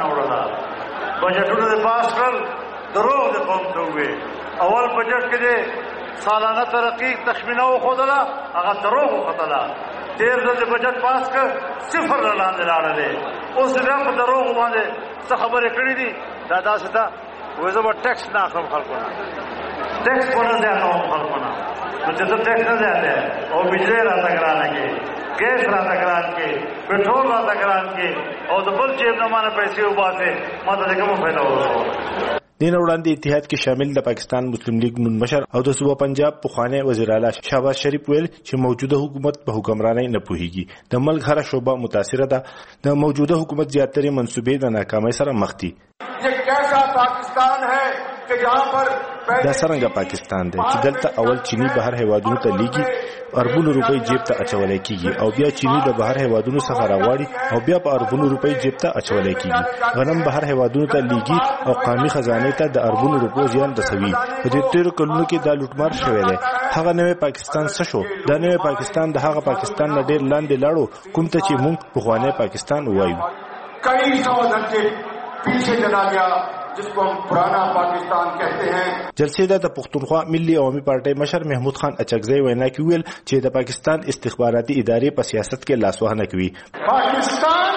نوړل بجټونه د پاس کړ دروغ د قوم ته وی اول بجټ کې سالانه ترقی تخمینه وخدله هغه دروغ وخدله تیر د بجټ پاس کړ صفر لاندې لاړلې اوس بیا په دروغ باندې څه خبرې کړې دي دا داسې ده وایي زه به ټیکس نه اخلم خلکو نه ټیکس به نه زیاتوم خلکو نه نو چې زه ټیکس نه زیاتوم او بجلی راته ګرانه کې ګیس راته ګران کې پټرول راته ګران کې او د بل جیب نه مانه پیسې وباسې ما ته کومه فایده ورسوله. دین وړاندې اتحاد کې شامل د پاکستان مسلم لیگ نون مشر او د صوبه پنجاب پخوانی وزیر اعلی شهباز شریف ویل چې موجوده حکومت په حکمرانۍ نه پوهیږي. د ملک هر شعبه متاثره ده. د موجوده حکومت زیاتره منسوبې د ناکامۍ سره مخ دي. یہ کیسا پاکستان ہے کہ جہاں پر دا څنګه پاکستان دی چې دلته اول چینی بهر هیوادونو ته لیږي اربونو روپۍ جیب ته اچولای کیږي او بیا چینی د بهر هیوادونو څخه راوړي او بیا په اربونو روپۍ جیب ته اچولای کیږي. غنم بهر هیوادونو ته لیږي او قومي خزانه ته د اربونو روپو زیان رسوي. په دې تیر کلونو کې دا لوټمار شوی دی. هغه نوې پاکستان څه شو؟ دا نوې پاکستان د هغه پاکستان نه ډیر لاندې لاړو کوم ته چې موږ پخوانی پاکستان وایو. کئی سو دھکے پیچھے چلا گیا جس کو ہم پرانا پاکستان کہتے ہیں. جلسې د پښتونخوا ملي عوامي پارټۍ مشر محمود خان اچکزی وینا کې ویل چې د پاکستان استخباراتي ادارې په سیاست کې لاسوهنه کوي. پاکستان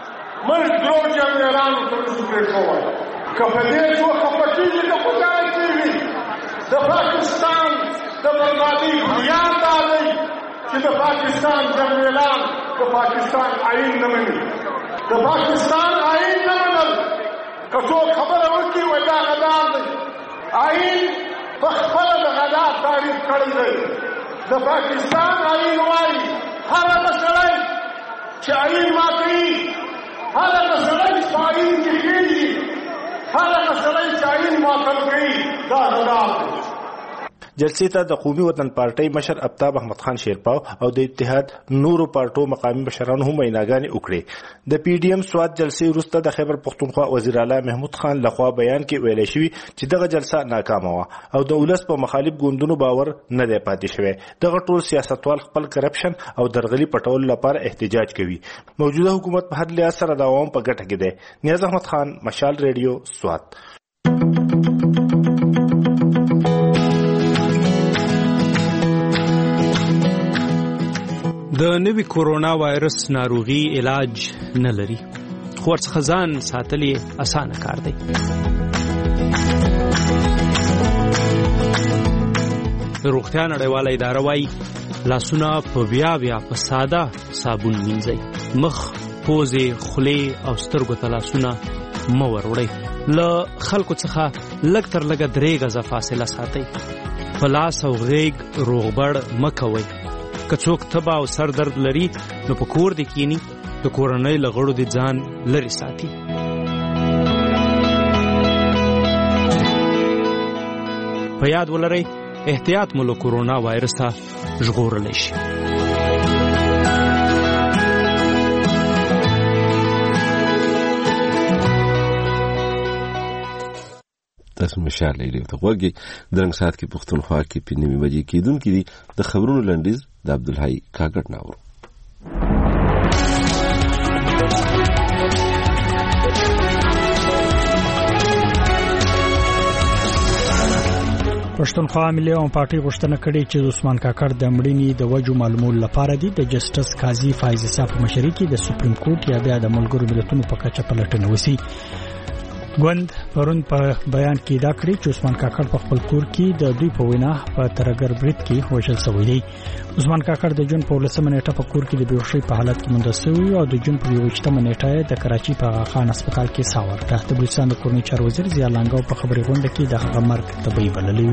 ملک دروغ جنرالانو ته رسېږي کوي کپدې جو خپکیږي د خدای کیږي د پاکستان د بربادي بنیاد دی چې د پاکستان جنرالان د پاکستان آئین نه مني د پاکستان آئین نه منل کڅو خبره وکي وای دا غدار دی آئین په خپل د غدار تعریف کړی دی. د پاکستان آئین وایي هر مسله چې آئین ماتوي هر مسله چې آئین کې کېږي هر مسله چې آئین ماتل کوي دا غدار دی. جلسې ته د قومي وطن پارټۍ مشر ابتاب احمد خان شیرپاو او د اتحاد نورو پارټو مقامي مشرانو هم ویناګانې وکړې. د پی ډی ایم سوات جلسې وروسته د خیبر پختونخوا وزیر اعلی محمود خان لخوا بیان کې ویل شوی چې دغه جلسه ناکامه وه او د ولس په مخالف ګوندونو باور نه دی پاتې شوی. دغه ټول سیاستوال خپل کرپشن او درغلي پټولو لپاره احتجاج کوي. موجوده حکومت په هر لحاظ سره د عوام په ګټه کې دی. نیاز احمد خان مشال ریډیو سوات. د نوي کورونا وایرس ناروغي علاج نه لري خو ورڅخه ځان ساتل یې اسانه کار دی. د روغتیا نړیواله اداره وايي لاسونه په بیا بیا په ساده صابون مینځئ. مخ، پوزې، خولې او سترګو ته لاسونه مو وروړئ. له خلکو څخه لږ تر لږه درې غزه فاصله ساتئ. په لاس او غیږ روغبړ مه کوئ. که څوک تبه او سر درد لري نو په کور دې کینی، د کورنۍ له غړو دې ځان لرې ساتي. په یاد ولرئ احتیاط مو له کورونا وایرسه ژغورلی شي. تاسو مشال لري ته وګي درنګ سات کې پښتونخوا کې په نیمه بجې کېدونکې دي د خبرونو لنډیز د عبدالحی کاکړ ناور. پښتونخوا ملي عوام پارټي غوښتنه کړې چې عثمان کاکړ د مړینې د وجو معلومولو لپاره دی د جسټس قاضي فایز صاحب په مشرۍ کې د سپریم کورټ یا بیا د ملګرو ملتونو په کچه پلټنه وسی. ګوند پرون په بیان کې دا کړی چې عثمان کاکړ په خپل کور کې د دوی په وینا په ترګر برید کې وژل شوی دی. عثمان کاکړ د جون په ولسمه نیټه په کور کې د بیهوشۍ په حالت کې موندل شوی او د جون په یوشتمه نیټه د کراچي په خان هسپتال کې ساور ده. د بلوچستان د کورنۍ چارو وزیر ضیا لانګاو په خبري غونډه کې د هغه مرګ طبيعي بللی.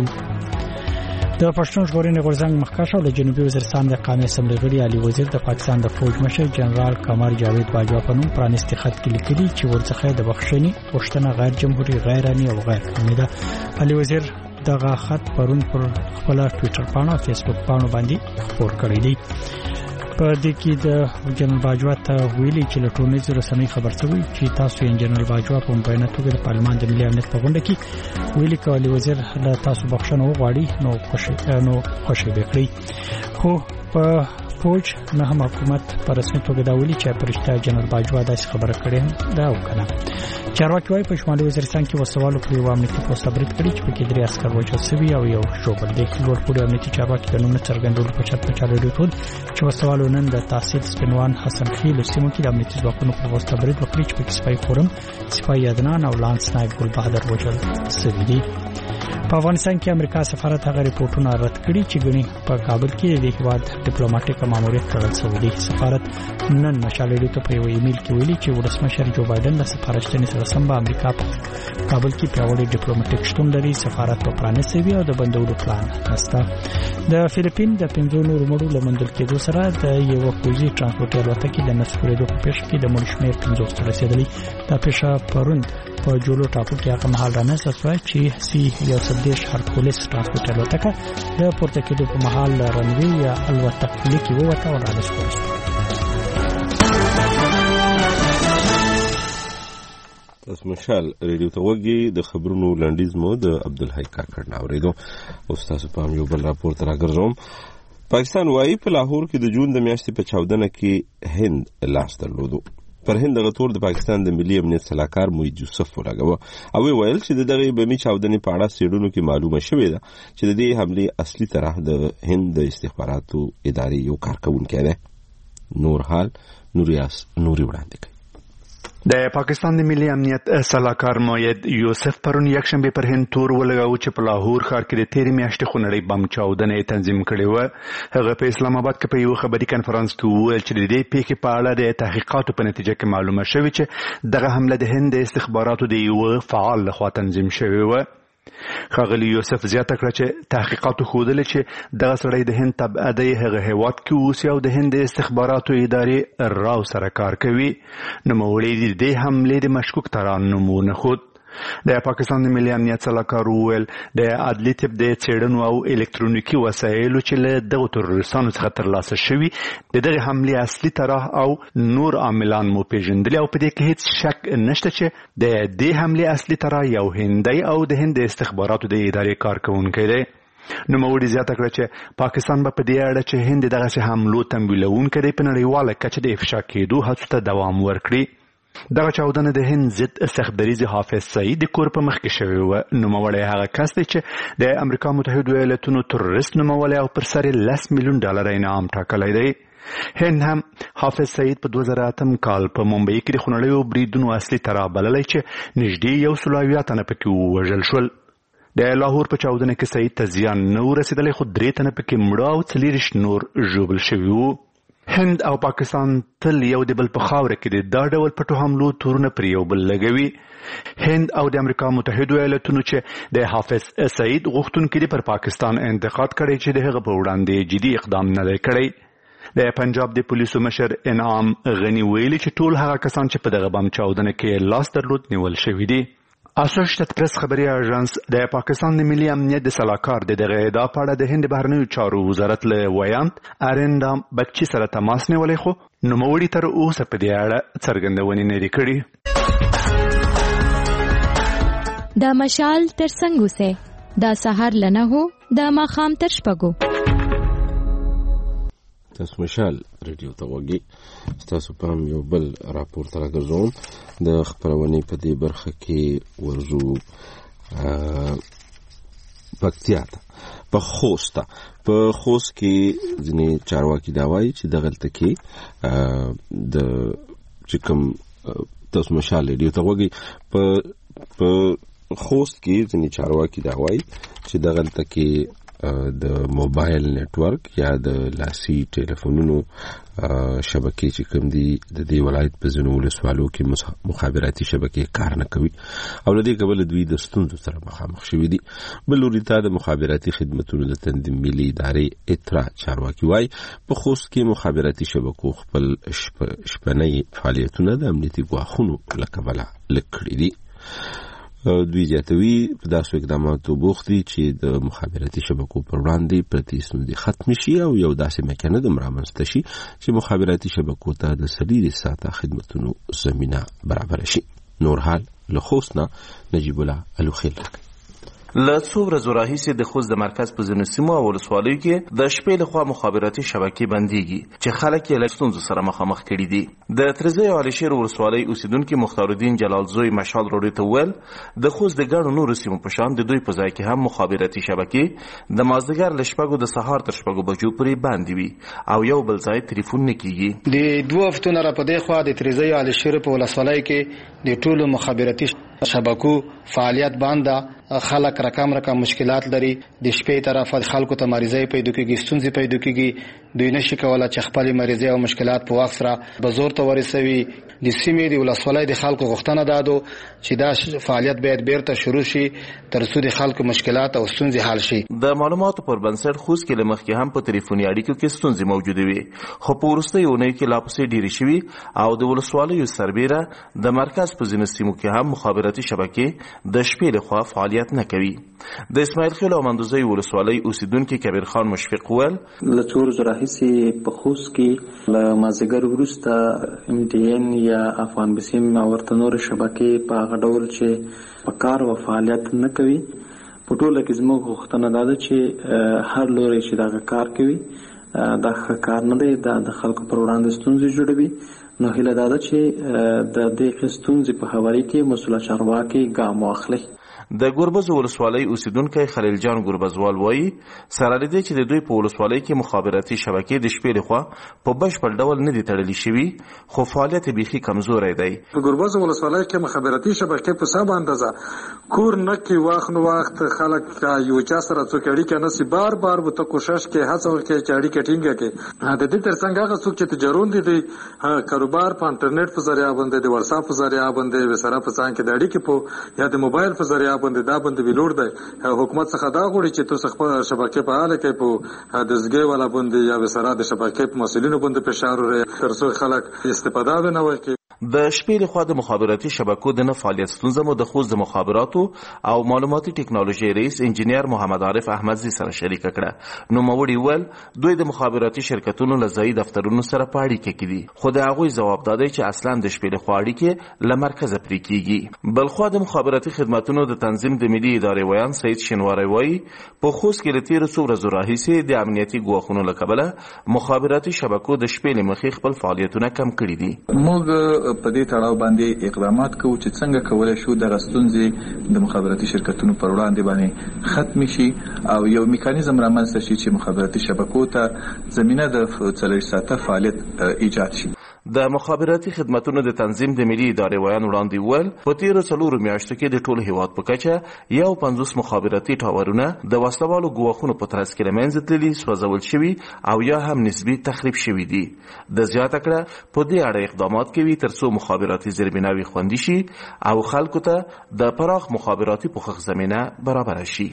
د پښتون ژغورنې غورځنګ مخکښ او د جنوبي وزیرستان د قومي اسمبلی غړي علي وزیر د پاکستان د فوج مشر جنرال قمر جاوید باجوا په نوم پرانیستي خط کې لیکلي چې ورڅخه د بخښنې غوښتنه غیر جمهوریت، غیر امني او غیر قانوني ده. علي وزیر دغه خط پرون پر خپل ټوئیټر باندې او فیسبوک باندې باندې خبر کړی دی. په دې کې د جنرال باجوا ته ویلي چې له ټولنیزو رسنیو خبر شوی چې تاسو یې جنرال باجوا په بیان توګه د پارلمان د ملي امنیت په غونډه کې ویلي کولای وزیر له تاسو بخښنه وغواړي نو خوشي نو خوشي وکړي. خو په فوج نه هم حکومت په رسمي توګه دا ویلي چې پرشته جنرال باجوا داسې خبره کړې دا وکړه. چارواکي وايي په شمالي وزیرستان کې وسوالو پر یو امنیتي پوسټ برید کړی چې پکې درې عسكر وژل شوي او یو ژوبل دی. لوړ پوړي امنیتي چارواکي د نوم څرګندولو په شرط په چاله ډیټول چې وسوالو نن د تحصیل سپینوان حسن خیل سیمو کې د امنیتي ځواکونو پر پوسټ برید وکړي چې پکې سپای خورم، سپای عدنان او لانس نایب ګل بهادر وژل شوي دي. په افغانستان کې امریکا سفارت هغه ریپورتونه رد کړي چې ګڼي په کابل کې د هیواد ډیپلوماټیک ماموریت تړل شوی دی. سفارت نن مشالې ته په یو ایمیل کې ویلي چې ولسمشر جو بایدن د سفارتچنې سره سم به امریکا په کابل کې پیاوړی ډیپلوماټیک شتون لري. سفارت په پرانیستي وي او د بندولو پلان نشته. د فلیپین د پنځو نورو مړو لمندل کېدو سره د یو پوځي ترانسپورټي الوتکې د نسکورېدو په پیښه کې د مړو شمېر پنځوس ته رسېدلی. دا پیښه پرون په جولو ټاپو کې هغه مهال رانسته شوه چې سی یو سدېش هرکولس ترانسپورټي الوتکه د پورته کېدو په مهال رنوي یا الوتکې کې ووته او رانسکور شوه. تاسو مشال ریډیو ته وګورئ د خبرونو لنډیز مو د عبدالحی کاکړ ناوریدو. او تاسو په یو بل راپور تر راګرځوم. پاکستان وايي په لاهور کې د جون د میاشتې په چاودنه کې هند لاس درلودو. پر هند دغه تور د پاکستان د ملي امنیت سلاکار موید یوسف ولګاوه او ویل چې دغه بمي چاودنې په اړه سیډونو کې معلومه شوې ده چې د دې حمله اصلي طرح د هند د استخباراتو ادارې یو کارکونکو دی. نور حال نوریاس نوري وړاندې کوي. د پاکستان د ملي امنیت سلاکار موید یوسف پرون یکشنبه پر هند تور ولګاو چې په لاهور ښار کې د تیرې میاشتې خونړۍ بم چاودنې تنظیم کړې و. هغه په اسلام آباد کې په یو خبري کانفرنس کې وویل چې د دې پیښې په اړه د تحقیقاتو په نتیجه کې معلومه شوې چې دغه حمله د هند د استخباراتو د یو فعال لخوا تنظیم شوې و. ښاغلي یوسف زیاته کړه چې تحقیقاتو ښودلې چې دغه سړی د هند تبعه دی، هغه هیواد کې اوسي او د هند د استخباراتو ادارې راو سره کار کوي. نوموړي د دې حملې د مشکوک تران نوم ونښود. د پاکستان د ملي امنیت سلاکار وویل د عدلي طب د څېړنو او الکترونیکي وسایلو چې له دغو تروریستانو څخه ترلاسه شوي د دغې حملې اصلي طرح او نور عاملان مو پیژندلي او په دې کې هیڅ شک نشته چې د دې حملې اصلي طرح یو هندی او د هند د استخباراتو د ادارې کارکونکی دی. نوموړي زیاته کړه چې پاکستان به په دې اړه چې هند دغسې حملو تمویلونکی دی په نړیواله کچه د افشا کېدو هڅو ته دوام ورکړي. دغه چاودنه د هند ضد سختدریز حافظ سعید د کور په مخ کې شوې وه. نوموړی هغه کس دی چې د امریکا متحدو ایالتونو تروریست نومولی او پر سر یې لس میلیون ډالر انعام ټاکلی دی. هند هم حافظ سعید په دوه زره اتم کال په ممبئی کې د خونړیو بریدونو اصلي طرح بللی چې نږدې یو سل اویا تنه پکې ووژل شول. د لاهور په چاودنه کې سعید ته زیان نه ورسېدلی خو درې تنه پکې مړه او څلېرویشت نور ژوبل شوي وو. هند او پاکستان تل یو د بل په خاوره کې د دا ډول پټو حملو تورونه پر یو بل لګوي. هند او د امریکا متحده ایالاتونو چې د حافظ سعید غوښتونکي پر پاکستان انتقاد کړی چې د هغه په وړاندې جدي اقدام نه دی کړی. د پنجاب د پولیسو مشر انعام غنی ویلي چې ټول هغه کسان چې په دغه بم چاودنه کې لاس درلود نیول شوي دي. اسوسییټډ پریس خبري اژانس د پاکستان د ملي امنیت د سلاکار د دغه ادعا په اړه د هند بهرنیو چارو وزارت له ویاند ارندا بچی سره تماس نیولای، خو نوموړي تر اوسه په دې اړه څرګندونې نه لري کړې. د مشال تر څنګه سه د سحر لنه هو د ماخام تر شپږو. تاسو مشال ریډیو ته وګورئ. تاسو په یو بل راپور تر راګرځوم د خبرونې په دې برخه کې ورزو پکتیا ته په خوست په خوست کې ځینې چارواکي دا وایي چې دغلته کې د چې کوم تاسو مشال ریډیو ته وګورئ په په خوست کې ځینې چارواکي دا وایي چې دغلته کې د موبایل نتورک یا د لاسي ټلیفونونو شبکې چې کوم دي د دې ولایت په ځینو ولسوالو کې مخابراتي شبکې کار نه کوي او له دې کبله دوی د ستونزو سره مخامخ شوي دي. بل لوري ته د مخابراتي خدمتونو د تنظیم ملي ادارې اطراع چارواکي وایي په خوست کې مخابراتي شبکو خپل شپنۍ فعالیتونه د امنیتي ګواښونو له کبله لږ کړي دي. دوی زیاتوي په داسې اقداماتو بوخت دي چې د مخابراتي شبکو پر وړاندې پرتې ستونزې ختم شي او یو داسې میکانیزم رامنځته شي چې مخابراتي شبکو ته د څلور ساعته خدمتونو زمینه برابر شي. نور حال له خوست نه نجیب الله الوخیل راکوي. له څو ورځو راهیسې د خوست د مرکز په ځینو سیمو او ولسوالیو کې د شپې لخوا مخابراتي شبکې بندېږي چې خلک یې له ستونزو سره مخامخ کړي دي. د ترزی او علشیر ولسوالۍ اوسیدونکي مختارالدین جلال زوی مشال راډیو ته وویل د خوست د ګڼو نورو سیمو په شان د دوی په ځای کې هم مخابراتي شبکې د مازدیګر له شپږو د سهار تر شپږو بجو پورې بندې وي او یو بل ځای تلیفون نه کیږي. د دوه هفتو نه را په دې خوا د ترزی او علشیر په ولسوالۍ کې د ټولو مخابراتي شبکو فعالیت باندې خلک رقم رقم مشکلات لري. د شپې طرف خلکو ته مریضۍ پیدا کیږي، ستونزې پیدا کیږي، دوی نشي کولای چې خپل مریضۍ او مشکلات په وخت سره به زور ته ورسوي. د سیمې د ولسوالۍ د خلکو غوښتنه دادو چې دا فعالیت باید بیرته شروع شي تر څو د خلکو مشکلات او ستونزې حل شي. د معلوماتو پر بنسټ خوست کې لمخکې هم په ټلیفوني اړیکو کې ستونزې موجوده وي، خو په وروستیو اونیو کې لا پسې ډېرې شوي او د ولسوالیو سربیره د مرکز په ځینو سیمو کې هم مخابراتي شبکې د شپې لخوا فعالیت نه کوي. د اسماعیل خیل او مندوزی ولسوالۍ اوسیدونکي کبیر خان مشفق وویل له څو ورځو راهیسې په خوست کې له مازدیګر وروسته ام ټي ان یا افغان بسیم او ورته نور شبکې په هغه ډول چې په کار او فعالیت نه کوي. په ټوله کې زموږ غوښتنه دا ده چې هر لوري چې دغه کار کوي دا ښه کار نه دی، دا د خلکو پر وړاندې ستونزې جوړوي. نو هیله دا ده چې د دې ستونزې په هواري کې مسؤل چارواکي ګام واخلي. د ګوربز ولسوالۍ اوسیدونکی خلیل جان ګوربزوال وایي سره لري چې د دوی په ولسوالۍ کې مخابراتي شبکې د شپې لخوا په بشپړ ډول نه دي تړلې شوي، خو فعالیت بیخي کمزوری دی. په ګوربز ولسوالۍ کې مخابراتي شبکې په سبا اندازه کور نه کې وخت نو وخت خلک یو چا سره څوک اړیکه نسی بار بار به ته کوشش کې هڅه وکړي چې اړیکه ټینګه کړي. د دې ترڅنګ هغه څوک چې تجارون دي کاروبار په انټرنیټ په ذریعہ باندې د واتس اپ په ذریعہ باندې وسره په ځان کې د اړیکې په یا د موبایل په ذریعہ باندې دا باندې ویلوړ دی. حکومت څخه دا غواړي چې تاسو خپل شبکې په حاله کې په د زګي والا باندې یا وسره د شبکې په مسؤلینو باندې فشار ورې ترڅو خلک استفاده نه وکړي. د شپې لخوا د مخابراتي شبکو د نه فعالیت ستونزه مو د خوست د مخابراتو او معلوماتي ټکنالوژي رئیس انجینیر محمد عارف احمدزي سره شریک کړه. نو موړي ول دوی د مخابراتي شرکتونو له ځای دفترونو سره په اړیکه کې دي، خو د هغوی ځواب دادی چې اصلا د شپې لخوا اړیکې له مرکزه پرې کیږي. بلخوا د مخابراتي خدماتونو د تنظیم د ملي ادارې ویان سید شینواری وایي په خوست کې له تیرو څو ورځو راهیسې د امنیتي ګواښونو له کبله مخابراتي شبکو د شپې له مخې خپل فعالیتونه کم کړي دي. موږ په دې تړاو باندې اقدامات کوو چې څنګه کولای شو د ستونزې د مخابراتي شرکتونو پر وړاندې باندې ختم شي او یو میکانیزم رامنځته شي چې مخابراتي شبکو ته زمينه د څلور ساعته فعالیت ایجاد شي. د مخابراتي خدماتو د تنظیم د ملي ادارې ویان وړاندې وویل په تیرو څلورو میاشتو کې د ټول هیواد په کچه یو پنځوس مخابراتي ټاورونه د وسلوالو ګواښونو په ترڅ کې له منځه تللي، سوځول شوي او یا هم نسبي تخریب شوي دي. د زیاته کړه په دې اړه اقدامات کوي ترڅو مخابراتي زیربناوي خوندي شي او خلکو ته د پراخ مخابراتي پوښښ زمینه برابر شي.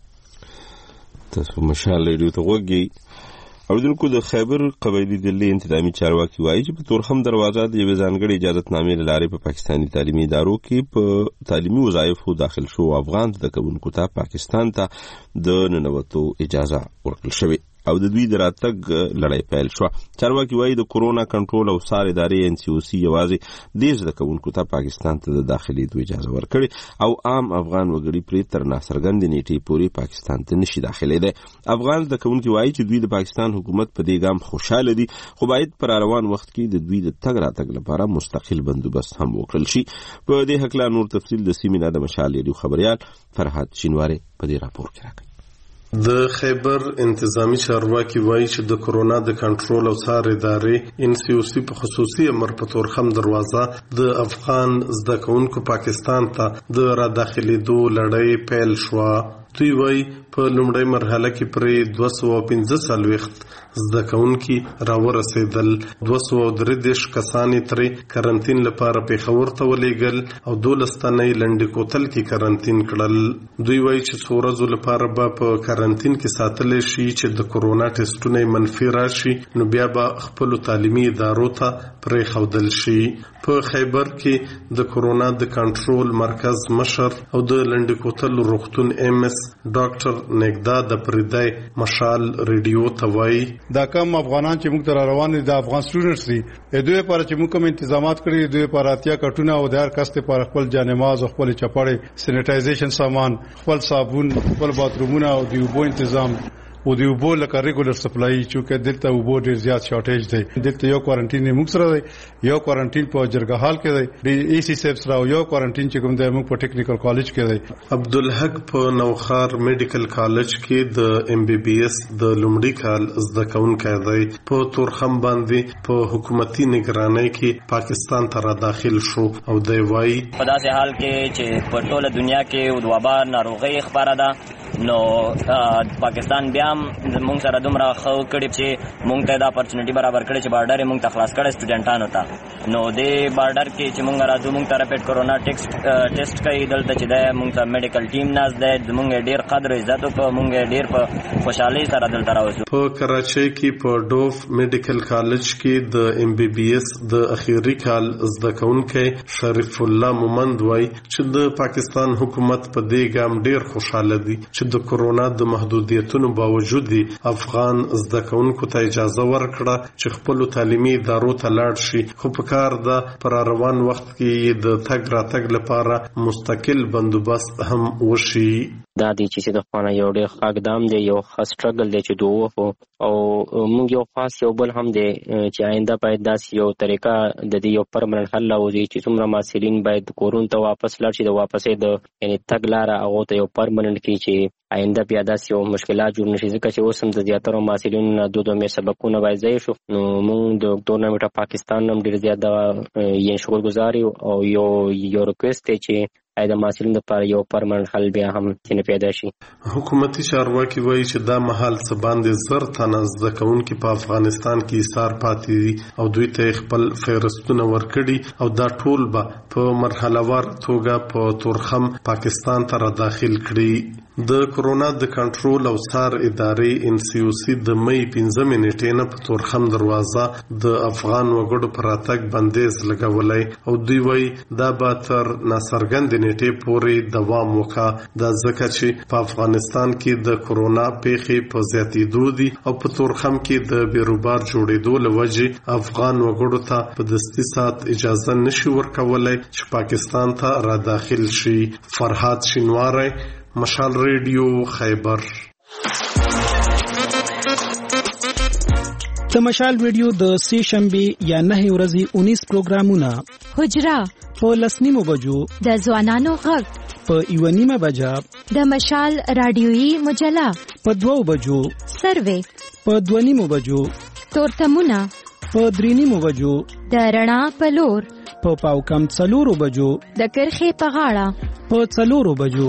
تاسو مشال ریډیو ته وګورئ. اوریدونکو د خیبر قبایلی دلی انتظامی چارواکي وایي چې په تورخم دروازه د یوې ځانګړې اجازتنامې له لارې په پاکستاني تعلیمي ادارو کې په تعلیمي وظایفو داخل شو افغان زده کوونکو ته پاکستان ته د ننوتو اجازه ورکړل شوې او د دوی د راتګ لړۍ پیل شوه. چارواکي وایي د کورونا کنټرول او څار ادارې ان سی او سی یوازې دې زده کوونکو ته پاکستان ته د داخلېدو اجازه ورکړې او عام افغان وګړي پرې تر ناڅرګندې نیټې پورې پاکستان ته نشي داخلېدی. افغان زده کوونکي وایي چې دوی د پاکستان حکومت په دې ګام خوشحاله دي، خو باید پر روان وخت کې د دوی د تګ راتګ لپاره مستقل بندوبست هم وکړل شي. په دې هکله نور تفصیل د سیمې نه د مشال ریډیو خبریال فرحات شینواری په دې راپور کې راکوي. د خیبر انتظامی چارواکي وایي چې د کورونا د کنټرول او څار ادارې ان سی او سی په خصوصي امر په تورخم دروازه د افغان زده کوونکو پاکستان ته د را داخلېدو لړۍ پیل شوه. دوی وایي په لومړۍ مرحله کې پرې دوه سوه پنځه څلوېښت زده کوونکي راورسېدل. دوه سوه درې دېرش کسان یې ترې کرنتین لپاره پېښور ته ولېږل او دولس تنه یې لنډې کوتل کې کرنتین کړل. دوی وایي چې څو ورځو لپاره به په کرنتین کې ساتلی شي چې د کورونا ټسټونه یې منفي راشي نو بیا به خپلو تعلیمي ادارو ته پرېښودل شي. په خیبر کې د کورونا د کنټرول مرکز مشر او د لنډې کوتل روغتون ایم اس ډاکټر نګدا د پردای مشال ریډیو ته وایي دا کم افغانان چې موږ ته روان دي د افغان سټوډنټس دي دوی لپاره چې موږ کوم تنظیمات کړی دوی لپاره اتیا کټونه او د هر کس لپاره خپل جانماز او خپل چپړې سینیټایزیشن سامان، خپل صابون، خپل باترومونه او د اوبو تنظیم او د اوبو لکه ریګولر سپلای چې دلته اوبو ډیر زیات شارټیج دی. دلته یو کوارنټین موږ سره دی، یو کوارنټین په جرګهال کې دی، د ای سی سیف سره یو کوارنټین چې کوم دی موږ په ټیکنیکل کالج کې دی. عبدالحق په نوخار میډیکل کالج کې د ایم بی بی ایس د لومړي کال زده کوونکی دی. په تورخم باندې په حکومتي نگرانۍ کې پاکستان ته را داخل شو او دی وایي په داسې حال کې چې په ټوله دنیا کې د وبا ناروغي خبره ده نو پاکستان بیا مونږ سره دومره خو کړي چې مونږ ته دا اپورچونټي برابر کړي چې بارډر مونږ ته خلاص کړي سټوډنټانو ته. نو دې بارډر کې چې مونږ راځو مونږ ته رپیډ کورونا ټیسټ ټیسټ کوي. دلته چې دا مونږ ته میډیکل ټیم ناز دی، مونږ ډیر قدر عزت او مونږ ډیر په خوشحالي سره دلته راوځو. په کراچۍ کې په ډوف میډیکل کالج کې د ایم بی بی ایس د اخیری کال زده کوونکی شریف الله مومند وایي چې د پاکستان حکومت په دې ګام ډیر خوشاله دي چې د کورونا د محدودیتونو باوجود دی افغان زده کوونکو ته اجازه ورکړه چې خپل تعلیمي ادارو ته لاړ شي، خو په کار ده پر روان وخت کې د تګ راتګ لپاره مستقل بندوبست هم وشي. دا دی چې د خوانه یو ډېر ښه اقدام دی، یو ښه سټرګل دی چې دوه وو او موږ یو خاص یو بل هم دی چې آینده باید داسې یو طریقه د دې یو پرمننټ حل راوځي چې څومره محصلین باید کورونو ته واپس لاړ شي، د واپسې د یعنې تګ لاره هغو ته یو پرمننټ کړي چې آینده بیا داسې یو مشکلات جوړ نشي. ځکه چې اوس هم د زیاترو محصلینو نه دو دوه سبقونه باید ضایع شو. نو موږ د ټورنمنټ پاکستان هم ډېر زیات دغه یعنې شکرګزار یو او یو یو ریکویسټ دی چې اې د محصلینو لپاره یو پرمننټ حل بیا هم ځینې پیدا شي. حکومتي چارواکي وایي چې دا مهال څه باندې زر تنه زده کوونکي په افغانستان کې ایثار پاتې دي او دوی ته خپل فهرستونه ورکړي او دا ټول به په مرحله وار توګه په تورخم پاکستان ته را داخل کړي. د کورونا د کنټرول او څار ادارې ان سی او سی د مې پنځمې نیټې نه په تورخم دروازه د افغان وګړو پر راتګ بندیز لګولی او دوی وایي دا به تر ناڅرګندې نیټې پورې دوام وکړي. دا ځکه چې په افغانستان کې د کورونا پیښې په زیاتېدو دي او په تورخم کې د بیروبار جوړېدو له وجې افغان وګړو ته په دستي ساعت اجازه نشي ورکولی چې پاکستان ته را داخل شي. فرحات شینواری، مشال ریډیو، خیبر. د مشال ریډیو د سې شنبه یا نه ورځې اونیس پروګرامونه: حجره په لسنیمو بجو، د ځوانانو غږ په یو نیمه بجا، د مشال رادیويي مجله په دوو بجو، سروې په دوه نیمو بجو، تورتمونه په درې نیمو بجو، د رڼا په لور په پاو کم څلورو بجو، د کرښې په غاړه په څلورو بجو.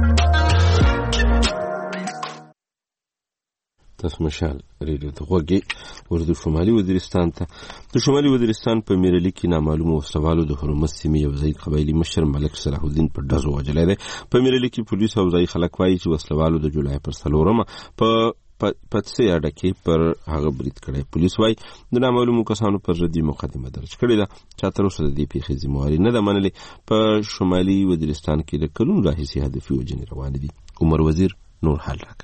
تاسو مشال ریډیو ته غوږی ورته شمالي وزیرستان ته. د شمالي وزیرستان په میرلی کې نامعلومو وسلوالو د هرمز سیمې یو ځای قبایلي مشر ملک صلاح الدین په ډزو وژلی دی. په میرلی کې پولیس او ځایي خلک وایي چې وسلوالو د جولای پر څلورمه په پتسې اډه کې پر هغه برید کړی. پولیس وایي د نامعلومو کسانو پر ضد مقدمه درج کړې ده چې تر اوسه د دې پیښې ذمهواري نه ده منلې. په شمالي وزیرستان کې د کلونو راهیسې هدفي وژنې روانې دي. عمر وزیر نور حال راکړي.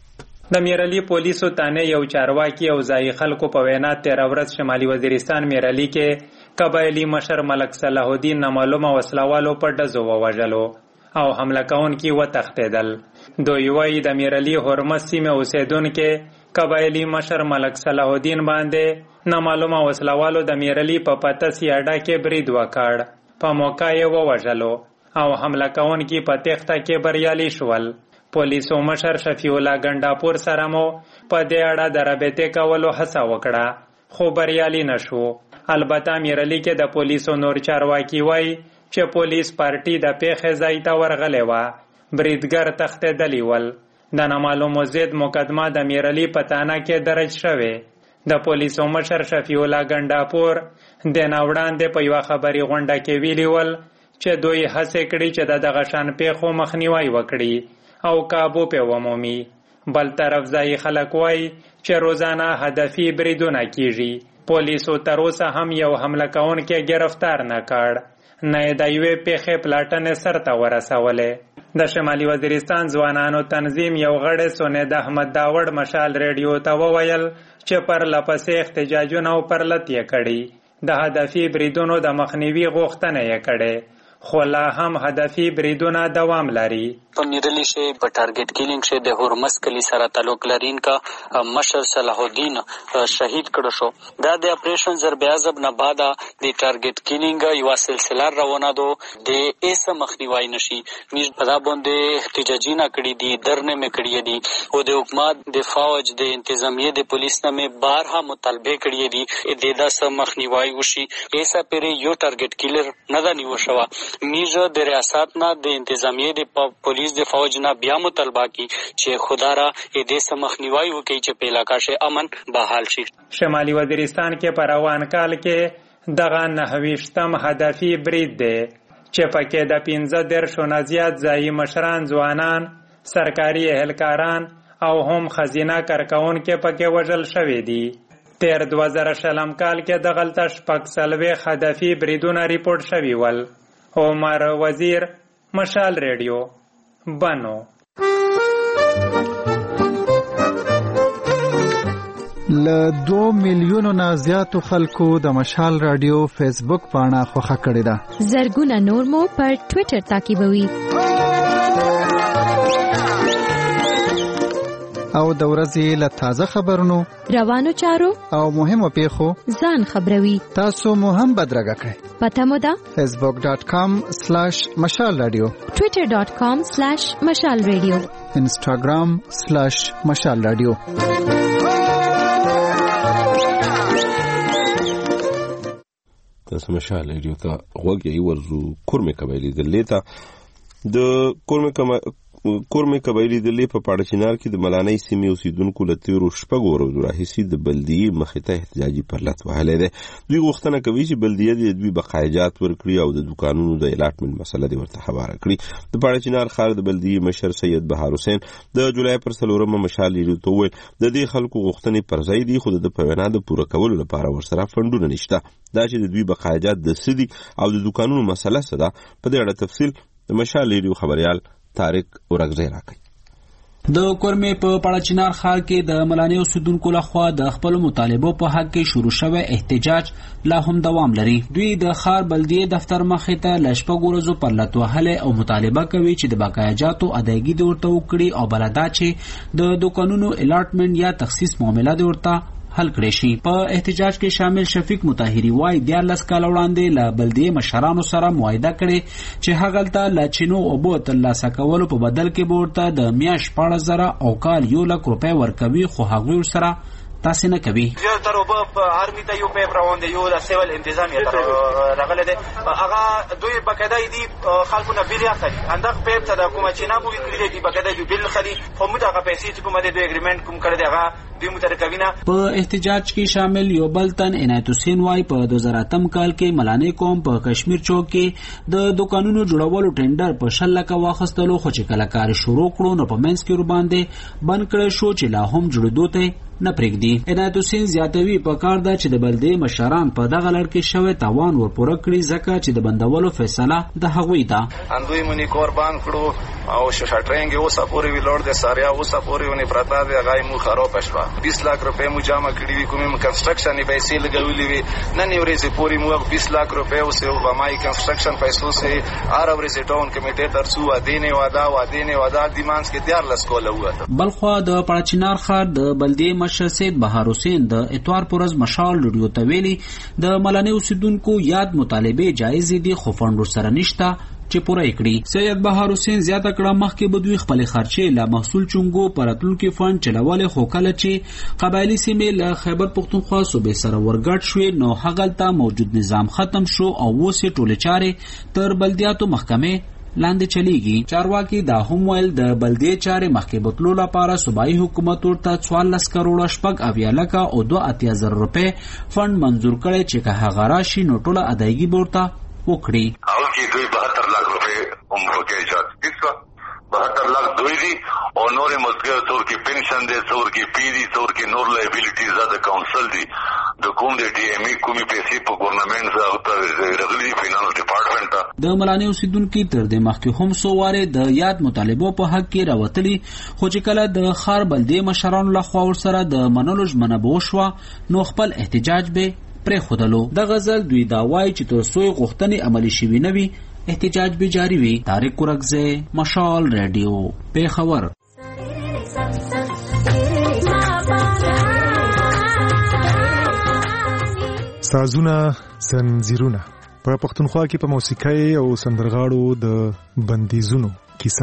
د میرلی پولیسو تانه یو چارواکي او ځایي خلکو په وینا تېره ورځ شمالي وزیرستان میرلی کې قبایلي مشر ملک صلاح الدین نامعلومه وسلوالو په ډزو ووژلو او حمله کوونکي وتښتېدل. دوی وایي د میرلی هرمز سیمې اوسېدونکي قبایلي مشر ملک صلاح الدین باندې نامعلومه وسلوالو د میرلی په پتسې اډه کې برید وکړ. په موقع یې ووژلو او حمله کوونکي په تېښته کې بریالي شول. پولیسو مشر شفیع الله ګنډاپور سره مو په دې اړه د رابطې کولو هڅه وکړه خو بریالي نشو. البته میرلی کې د پولیسو نور چارواکي وایي چې پولیس پارټي د پیښې ځای ته ورغلی وه. بریدګر تښتېدلي ول. د نامعلومو ضد مقدمه د میرلی په تانه کې درج شوې. د پولیسو مشر شفیع الله ګنډاپور د نه وړاندې په یوه خبري غونډه کې ویلي ول چې دوی هڅې کړي چې د دغه شان پیښو مخنیوی وکړي او کابو په ومومي. بل طرف ځای خلک وایي چې روزانه هدفي بریدونه کیږي. پولیسو تر اوسه هم یو حمله کوونکی گرفتار نه کړ نه د یوې پیښې پلاټنې سرته ورسولې. د شمالي وزیرستان ځوانانو تنظیم یو غړی سونید احمد داوړ مشال ریډیو ته وویل چې پر لپسې احتجاجونه او پرلت یې کړي. د هدفي بریدونو د مخنیوي غوښتنه یې کړې خو لا هم هدفي بریدونه دوام لري. په میرلی شي په ټارګټ کیلینګ شي د هرمز کلی سره تعلق لرین کا مشر صلاح الدین شهید کړو شو. دا د اپریشن ضرب عذاب نه بعد د ټارګټ کیلینګ یو سلسله روانه دو د ایس مخنیوي نشي. میز په دا باندې احتجاجي نه کړی دي درنه مې کړی دي او د حکومت د فوج د انتظامیه د پولیس نه مې بارها مطالبه کړی دي د داسه مخنیوي وشي. ایسا پرې یو ټارګټ کیلر نه دا نیو شو. میزه د ریاست نه د انتظامیه د پولیس د فوج نه بیا مطالبه کی چې خدارا دې سمخنیوي وکړي چې په علاقې شي امن بحال شي. شمالي وزیرستان کې په روان کال کې دغه نهویشتم هدفي برید دی چې پکې د پنځه دېرشو نه زیات ځایي مشران، ځوانان، سرکاري اهلکاران او هم خزینه کارکوونکي پکې وژل شوي دي. تیر دوه زره شلم کال کې دغلته شپږ څلوېښت هدفي بریدونه ریپورټ شوي ول. عمر وزیر مشال ریډیو بنو. له دو میلیونو نه زیاتو خلکو د مشال رادیو فیسبوک پاڼه خوښه کړې ده. زرګونه نور مو پر ټوئیټر تعقیبوي او د ورځې له تازه خبرونو، روانو چارو او مهمو پیښو ځان خبروي. تاسو مو هم بدرګه کړئ. پته مو ده فیسبوک ډاٹ کام سلیش مشال رادیو، ټوئیټر ډاٹ کام سلیش مشال رادیو، انسټاګرام سلیش مشال رادیو. تاسو مشال رادیو ته غوږی ورزو. کورمه قبایلی دلې ته د کورمه کورمه قبایلی دلې په پاړچینار کې د ملانۍ سیمې اوسیدونکو له تیرو شپږو ورځو راهیسې د بلدیې مخې ته احتجاجي پرلت وهلی دی. دوی غوښتنه کوي چې بلدیه د دوی بقایجات ورکړي او د دوکانونو د الاټمنټ مسله دې ورته هواره کړي. د پاړچینار ښار د بلدیې مشر سید بهار حسین د جولای پر څلورمه مشال ریډیو ته وویل د دې خلکو غوښتنې پر ځای دي خو د په وینا د پوره کولو لپاره ورسره فنډونه نشته. دا چې د دوی بقایجات د څه دي او د دوکانونو مسله څه ده په دې اړه تفصیل د مشال ریډیو خبریال طارق ورغزی راکړي. د کورمې په پاړچینار ښار کې د ملانې اوسیدونکو لخوا د خپلو مطالبو په حق کې شروع شوی احتجاج لا هم دوام لري. دوی د ښار بلدیې دفتر مخې ته له شپږو ورځو پرلت وهلی او مطالبه کوي چې د بقایجاتو ادایګي دې ورته وکړي او بله دا چې د دوکانونو الاټمنټ یا تخصیص معامله دې ورته حل کړی شي. په احتجاج کې شامل شفیق مطهری وایي دیارلس کاله وړاندې له بلدیې مشرانو سره معاهده کړې چې هغلته له چینو اوبو ترلاسه کولو په بدل کې به ورته د میاشت شپاړس زره او کال یو لک روپۍ ورکوي خو هغوی ورسره تاسې نه کوي. زیاتره اوبه په آرمي ته یو پیپ روان دی، یو د سیول انتظامیه ته راغلی دی. هغه دوی باقاعده دي خلکو نه بیل اخلي، همدغه پیپ ته د کومه چې نه بوي کړی دی باقاعده یو بیل خلي، خو موږ هغه پیسې چې کومه د اګریمنټ کوم کړی دی هغه دوی مترکوي نه. په احتجاج کې شامل یو بل تن عنایت حسین وای په دو هزار اتم کال کې ملانې قوم په کشمیر چوک کې د دکانونو جوړولو ټینډر په شل لکه واخیستلو، خو چې کله کار شروع کړو نو په منځ کې ور باندې بند کړی شو چې لا هم جوړېدو ته نه پرېږدي. عنایت حسین زیاتوي په کار ده چې د بلدې مشران په دغه لړ کې شوی تاوان ورپوره کړي، ځکه چې د بندولو فیصله د هغوی ده. اندوی مونی کور بند کړو او شټرنګ اوسه پورې ویلوړ د ساریا اوسه پورې ونی پرتا دی هغه مو خراب شوه. بیس لک روپے مو جمع کړی وی، کومه کنسټرکشن پیسې لګولې وی، نن ورځې پورې مو بیس لک روپے اوسه او بمای کنسټرکشن پیسو سه ار ورځې ټاون کمیټه ترڅو ادینه وادا وادینه وادا دیمانس کې تیار لسکول وته. بلخوا د پړچینار ښار د بلدې مشر سید بهار حسین د اتوار پرز مشال لډیو ته ویلي د ملانې اوسیدونکو یاد مطالبه جایز دي، خو فند سره نشته چې پوره کړي. سید بهار حسین زیاته کړه مخکې به دوی خپل خرچې له محصول چونګو پراتلو کې فند چلواله، خو کله چې قبایلی سیمې له خیبر پختونخوا صوبې سره ورګډ شوې نو هغلته موجود نظام ختم شو او اوس ټولې چارې تر بلدیاتو محکمې لاندې چلیږي. چارواکي دا هم ویل د بلدې چارې مخکې بوتلو لپاره صوبایي حکومت ورته څوارلس کروړه شپږ اویا لکه او دوه اتیا زره روپۍ فند منظور کړی چې که هغه راشي نو ټوله ادایګي به ورته وکړي. او کې دوی بهتر لک روپۍ هم پکې ایجاد کړي، بهتر لک دوی دي او نورې مزګر څور کې پنشن دی، څور کې پی دي، څور کې نور لایبیلیټیز د کونسل دي، د کوم د ډي ایم ای کومې پیسې په ګورنمنټ زاو ته رغلي فینانس ډپارټمنټ ته. د ملانې اوسیدونکو تر دې مخکې هم څو واره د یاد مطالبو په حق کې راوتلي، خو چې کله د ښار بلدې مشرانو لخوا ورسره د منلو ژمنه به وشوه نو خپل احتجاج به پرېښودلو. دغه ځل دوی دا وایي چې تر څو غوښتنې عملي شوي نه وي احتجاج به جاری وي. طارق کورکزی، مشال رادیو، پیښور. سازونه زنجیرونه په پښتونخوا کې په موسیقۍ او سندرغاړو د بندیزونو کیسه.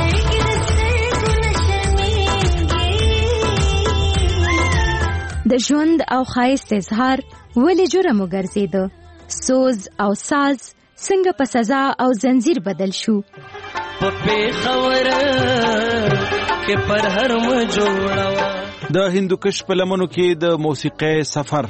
د ژوند او ښایست اظهار ولې جرم وګرځیده؟ سوز او ساز څنګه په سزا او زنجیر بدل شو؟ په پیښور کې پر هر م جوړوا د هندوکش په لمنو کې د موسیقۍ سفر.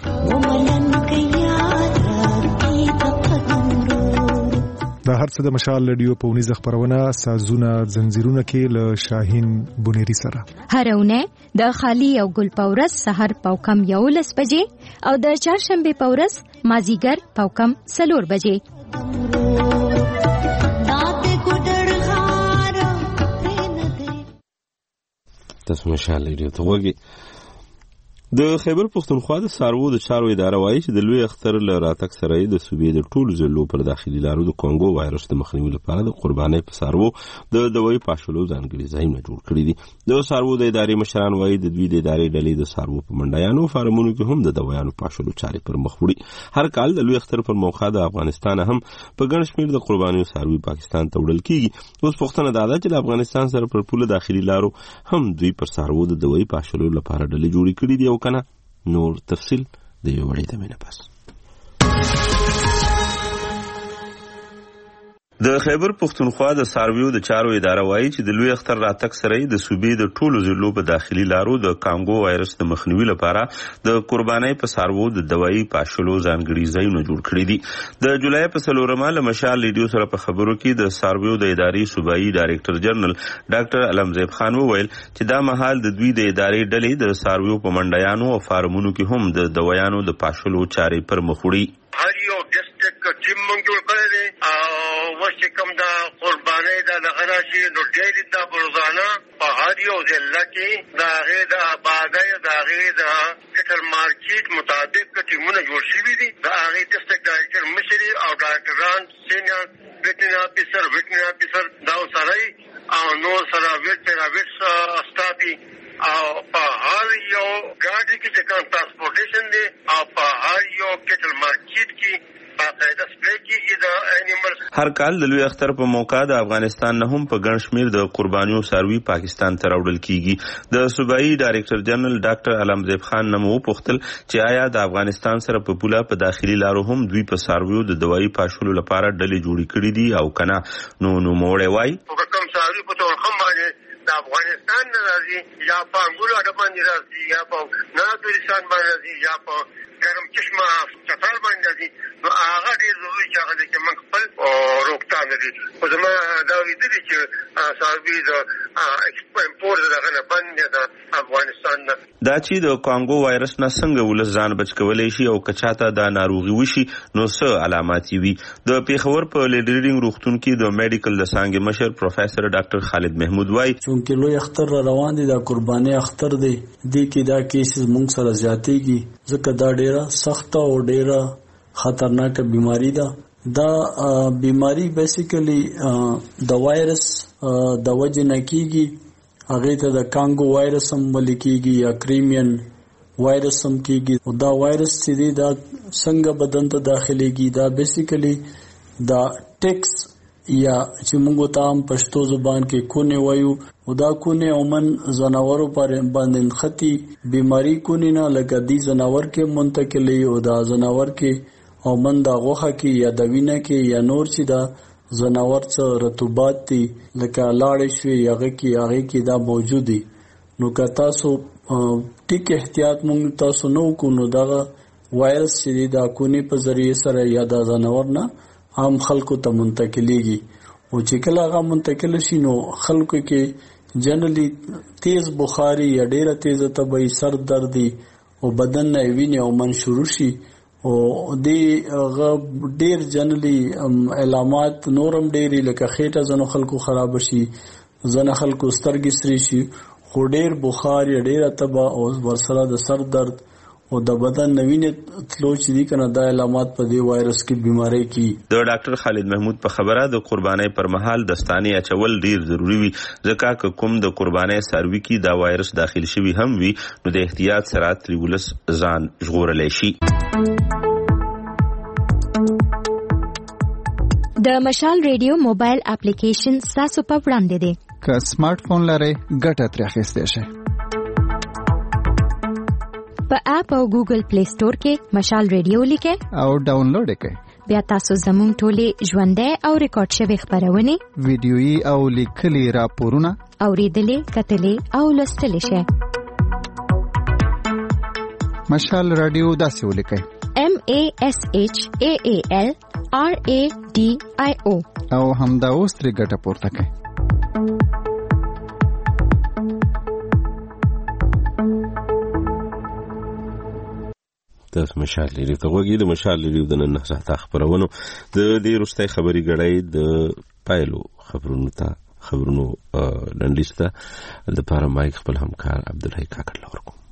دا هر څه د مشال رادیو په ونیزه خبرونه سازونه زنجیرونه کې له شاهین بونيري سره هر اونۍ د خالی او ګل پورس سحر پاوکم یولس بجې او د چهارشنبه پورس مازیګر پاوکم سلور بجې. تاسو مشال رادیو ته وګورئ. د خیبر پختونخوا د څاروو د چارو اداره وایي چې د لوی اختر له راتګ سره د صوبې د ټولو ضلعو پر داخلي لارو د کونګو وایرس د مخنیوي لپاره د قربانۍ په څاروو د دوایي پاشلو ځانګړي ځایونه جوړ کړي دي. د څاروو د ادارې مشران وایي د دوی د ادارې ډلې د څاروو په منډیانو فارمونو کې هم د دوایانو پاشلو چارې پر مخ وړي. هر کال د لوی اختر پر موخه د افغانستان هم په ګڼ شمېر د قربانیو څاروي پاکستان ته وړل کیږي. اوس پوښتنه دا ده چې د افغانستان سره پر پوله داخلي لارو هم دوی پر څاروو د دوایي پاشلو لپاره ډلې جوړې کړي دي او کنه. نور تفصیل د یو وړې تمنه پاس. د خیبر پختونخوا د څارویو د چارو اداره وایي چې د لوی اختر راتګ سره د صوبې د ټولو ضلعو په داخلي لارو د کانګو وایرس د مخنیوي لپاره د قربانۍ په څاروو د دوایي پاشلو ځانګړي ځایونه جوړ کړي دي. د جولای په څلورمه له مشال رادیو سره په خبرو کې د څارویو د ادارې صوبایي ډایریکټر جنرال ډاکټر علمزیب خان وویل چې دا مهال د دوی د ادارې ډلې د څارویو په منډیانو او فارمونو کې هم د دوایانو د پاشلو چارې پر مخ وړي. هر یو ډیسټریکټ ټیم موږ جوړ کړی دی او وشي کوم دا قربانۍ دا د غراشي نو ډېری دا روزانه په هر یو ضلع کې دا غي د آبادۍ دا غي د کټل مارکیټ مطابق ټیمونه جوړ شوي دي. دا غي ډیسټریکټ ډایریکټر مشري او ډاکټران سینیئر ویټرینری افیسر ویټرینری افیسر دا سره او نو سره ویټ پراویټ سټافي او په هر یو ګاډي کې چې کوم ټرانسپورټیشن دی او په هر یو کټل مارکیټ کې باقاعده سپری کې د انیمل هر کال د لوی اختر په موقع د افغانستان نه هم په ګڼ شمېر د قربانیو څاروي پاکستان ته راوړل کیږي. د صوبایي ډایریکټر جنرال ډاکټر علمزیب خان نه مو وپوښتل چې آیا د افغانستان سره په پوله په داخلي لارو هم دوی په څارویو د دوایي پاشلو لپاره ډلې جوړې کړې دي او کنه. نو نوموړی وایي کوم څاروي په ټول خم باندې د افغانستان نه راځي یا په انګولو اډه باندې راځي یا په ناتوریستان باندې راځي یا په ګرم چشمه چترال باندې راځي، نو هغه ډېر ضروري چې هغه کې موږ خپل روکتان دي. خو زما دا ویدي چې څاروي د امپورټ دغه نه بند دي د افغانستان نه. دا چې د کانګو وایرس نه څنګه ولس ځان بچ کولی شي او که چاته دا ناروغي وشي نو څه علامات وي. د پیښور په لیډریډینګ روغتون کې د میډیکل د څانګې مشر پروفیسور ډاکټر خالد محمود وایي چونکې لوی اختر را روان دي، دا قرباني اختر دی، دې کې دا کیسز موږ سره زیاتېږي ځکه دا ډېره سخته او ډېره خطرناکه بیماری ده. دا بیماری بیسیکلی د وایرس د وجې نه کیږي، هغې ته د کانګو وایرس هم ویل کیږي یا کریمین وایرس هم کیږي. او دا وایرس چې دی دا څنګه بدن ته داخليږي، دا بیسیکلی دا ټیکس یا چې موږ ته هم پښتو زبان کې کونه وایو، او دا کونه عموماً زناورو پر باندې خطي بیماری کونه نه لکه دی زناور کې منتقلي او دا زناور کې او من دا غوخه کې یا د وینه کې یا نور چې دا زناور څخه رطوبات دي لکه لاړې شوي هغه کې هغه کې دا موجود دي. نو که تاسو ټیک احتیاط مونږ تاسو نو کو نو دا وایرس چې دا کونه په ذریعہ سره یا دا زناور نه عام خلکو ته منتقلیږي، او چې کله هغه منتقل شي نو خلکو کې جنرالي تیز بخاري یا ډیره تیز طبي سر درد او بدن نه ویني او من شروع شي، او دې هغه ډیر جنرالي علامات نورم ډیری لکه خېټه زنو خلکو خراب شي، زنه خلکو سترګې سري شي، خو ډیر بخار یا ډیره تبا او ورسره د سر درد او د بدن نوینه تلو چې دي کنه دا علامات په دې وایرس کې بیماری کې. د ډاکټر خالد محمود په خبره د قربانۍ پر مهال دستانه اچول ډیر ضروری وي، ځکه که کوم د قربانۍ سروي کې دا وایرس داخل شوی هم وي نو د احتیاط سره تریولس ځان ژغورلی شي. د مشال ریډیو موبایل اپلیکیشن تاسو په وړاندې دی. که سمارټ فون لرئ ګټه ترې اخیستی شئ. په اپ او ګوګل پلی سٹور کې مشال ریډیو لیکئ او ډاونلوډ یې کړئ. بیا تاسو زموږ ټولې ژوندۍ او ریکارډ شوې خبرونه، ویډیويي او لیکلي راپورونه اوریدلې، کتلې او لوستلې شئ. مشال رادیو داسې ولیکئ: M A S H A A L R A D I O او همدا اوس ترې ګټه پورته کړئ. د مشال لري ته وګورئ د مشال لري د نن ساعت خبرونو د دې وروستۍ خبري غړای د پایلو خبرونو ته خبرونو لنډیسته د لپاره مایک خپل همکار عبدالحی کاکړ لور کوم.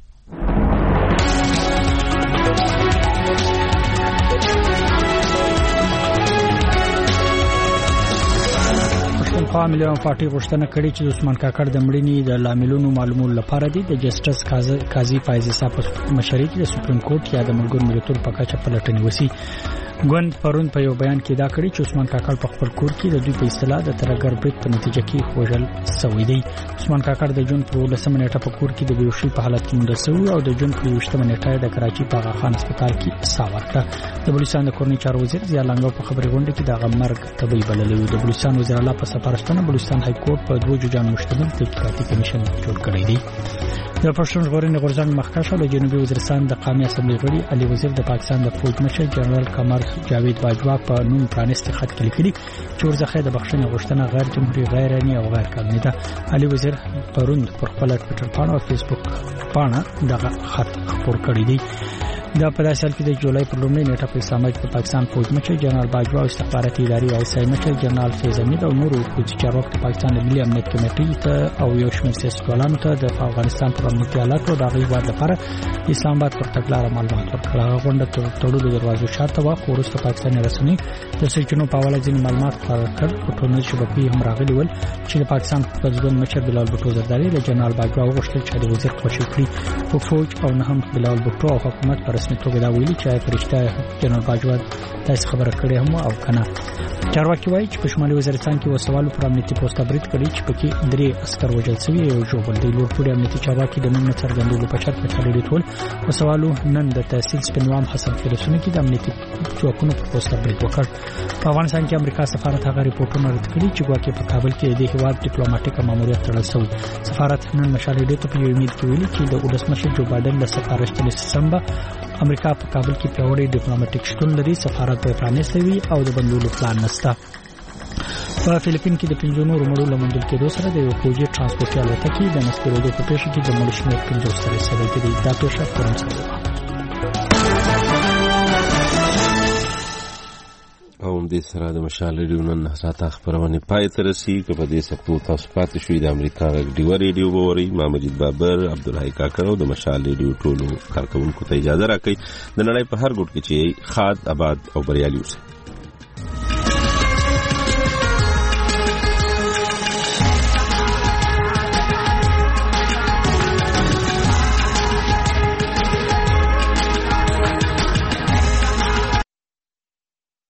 پښتونخوا ملي پارټي غوښتنه کړې چې عثمان کاکړ د مړینې د لاملونو معلومولو لپاره د جسټس قاضي فایز صاحب مشرۍ د سپریم کورټ یا د ملګرو ملتونو په کچه پلټنې وسی. ګوند پرون په یو بیان کې دا کړی چې عثمان کاکړ په خپل کور کې د دوی په اصطلاح د ترګر بریک په نتیجه کې خوژل شوی دی. عثمان کاکړ د جون په لسمه نیټه په کور کې د بیهوشي په حالت کې موندل شوی او د جون په یوشتمه نیټه د کراچي په آغا خان هسپتال کې ساه ورکړه. د بلوچستان د کورنۍ چارو وزیر ضیا لنګو په خبري غونډه کې د مرګ طبي بللی و. د بلوچستان وزیر اعلی په سفارشتنه بلوچستان های کورټ په دوه ججانو مشتمل تحقیقاتي کمیشن جوړ کړی دی. د پښتون ژغورنې غورځنګ مخکښ له جنوبي وزیرستان د قومي اسمبلی غړي علي وزیر د پاکستان د فوج مشر جنرال قمر جاوید باجوا په نوم پرانیستي خط کې لیکلي چې ورځخه د بخښنې غوښتنه غیر جمهوریت غیر رسمي او غیر قانوني ده. علي وزیر پرون پر خپل ټویټر باندې او فیسبوک باندې دغه خط خپور کړی دی. دا په داسې حال کې د جولای پر لومړۍ نیټه په اسلام آباد کې پاکستان فوج مشر جنرال باجوا او استخباراتي ادارې آی سای مشر جنرال فیض حمید او نورو فوجي چارواکو پاکستان ملي امنیت کمیټې ته او یو شمېر سیاستوالانو ته د افغانستان پر امنیتي حالاتو د غیبت لپاره اسلام آباد پر تګلاره معلومات ورکړل. هغه غونډه تر تړلو دروازو شاته وه، خو وروسته پاکستاني رسنۍ د سرچینو په حواله ځینې معلومات خپاره کړل. په ټولنیزو شبکو هم راغلي ول چې د پاکستان پرزیدنت مشر بلال بوټو زرداری له جنرال باجوا وغوښتل چې د وزیر خوشي کړي. په فوج او نه هم بلال بوټو او حکومت پر رسمي توګه دا ویلي چې فرشته جنرال باجواد تاسو خبره کړې هم او کنه. چارواکي وایي چې په شمالي وزیرستان کې وسوالو پر امنیتي پوسټ برید کړی چې پکې درې عسكر وژل شوي او ژوبل دي. لوړ پوړي امنیتي چارواکي د نن څرګندولو په چت په چالي ټول وسوالو نن د تحصیل سپینوام حسن فیروسونی کې د امنیتي ځواکونو په پوسټ برید وکړ. په افغانستان کې امریکا سفارت هغه ریپورتونه رد کړي چې ګواکې په کابل کې د هیواد ډیپلوماټیک ماموریت تړل شوی. سفارت نن مشال ډیټ په یو ایمیل کې ویلي چې د ولسمشر جو بایدن له سفارش تل سمبا امریکا په کابل کې پیوړی ډیپلوماټیک شتون لري. سفارت په پرانیستوي او د بندولو پلان نشته. په فلیپین کې د پنځو نورو مړو له موندل کېدو سره د یو فوجي ترانسپورټي الوتکې د نسکورېدو په پیښه کې د مړو شمېر پنځوس ته رسېدلی دی. دا پیښه پرون شوې وه. او دې سره د مشال ریډیو نن ساته خبرونه پای ته رسي. که په دې سپو تاسو پاتې شوي د امریکا ډیو ریډیو بوري ما مجید بابر عبدالحی کاکړ او د مشال ریډیو ټولو کارکونکو ته اجازه راکړئ د نړۍ په هر ګوټ کې چې خاد آباد او بریالي اوسئ.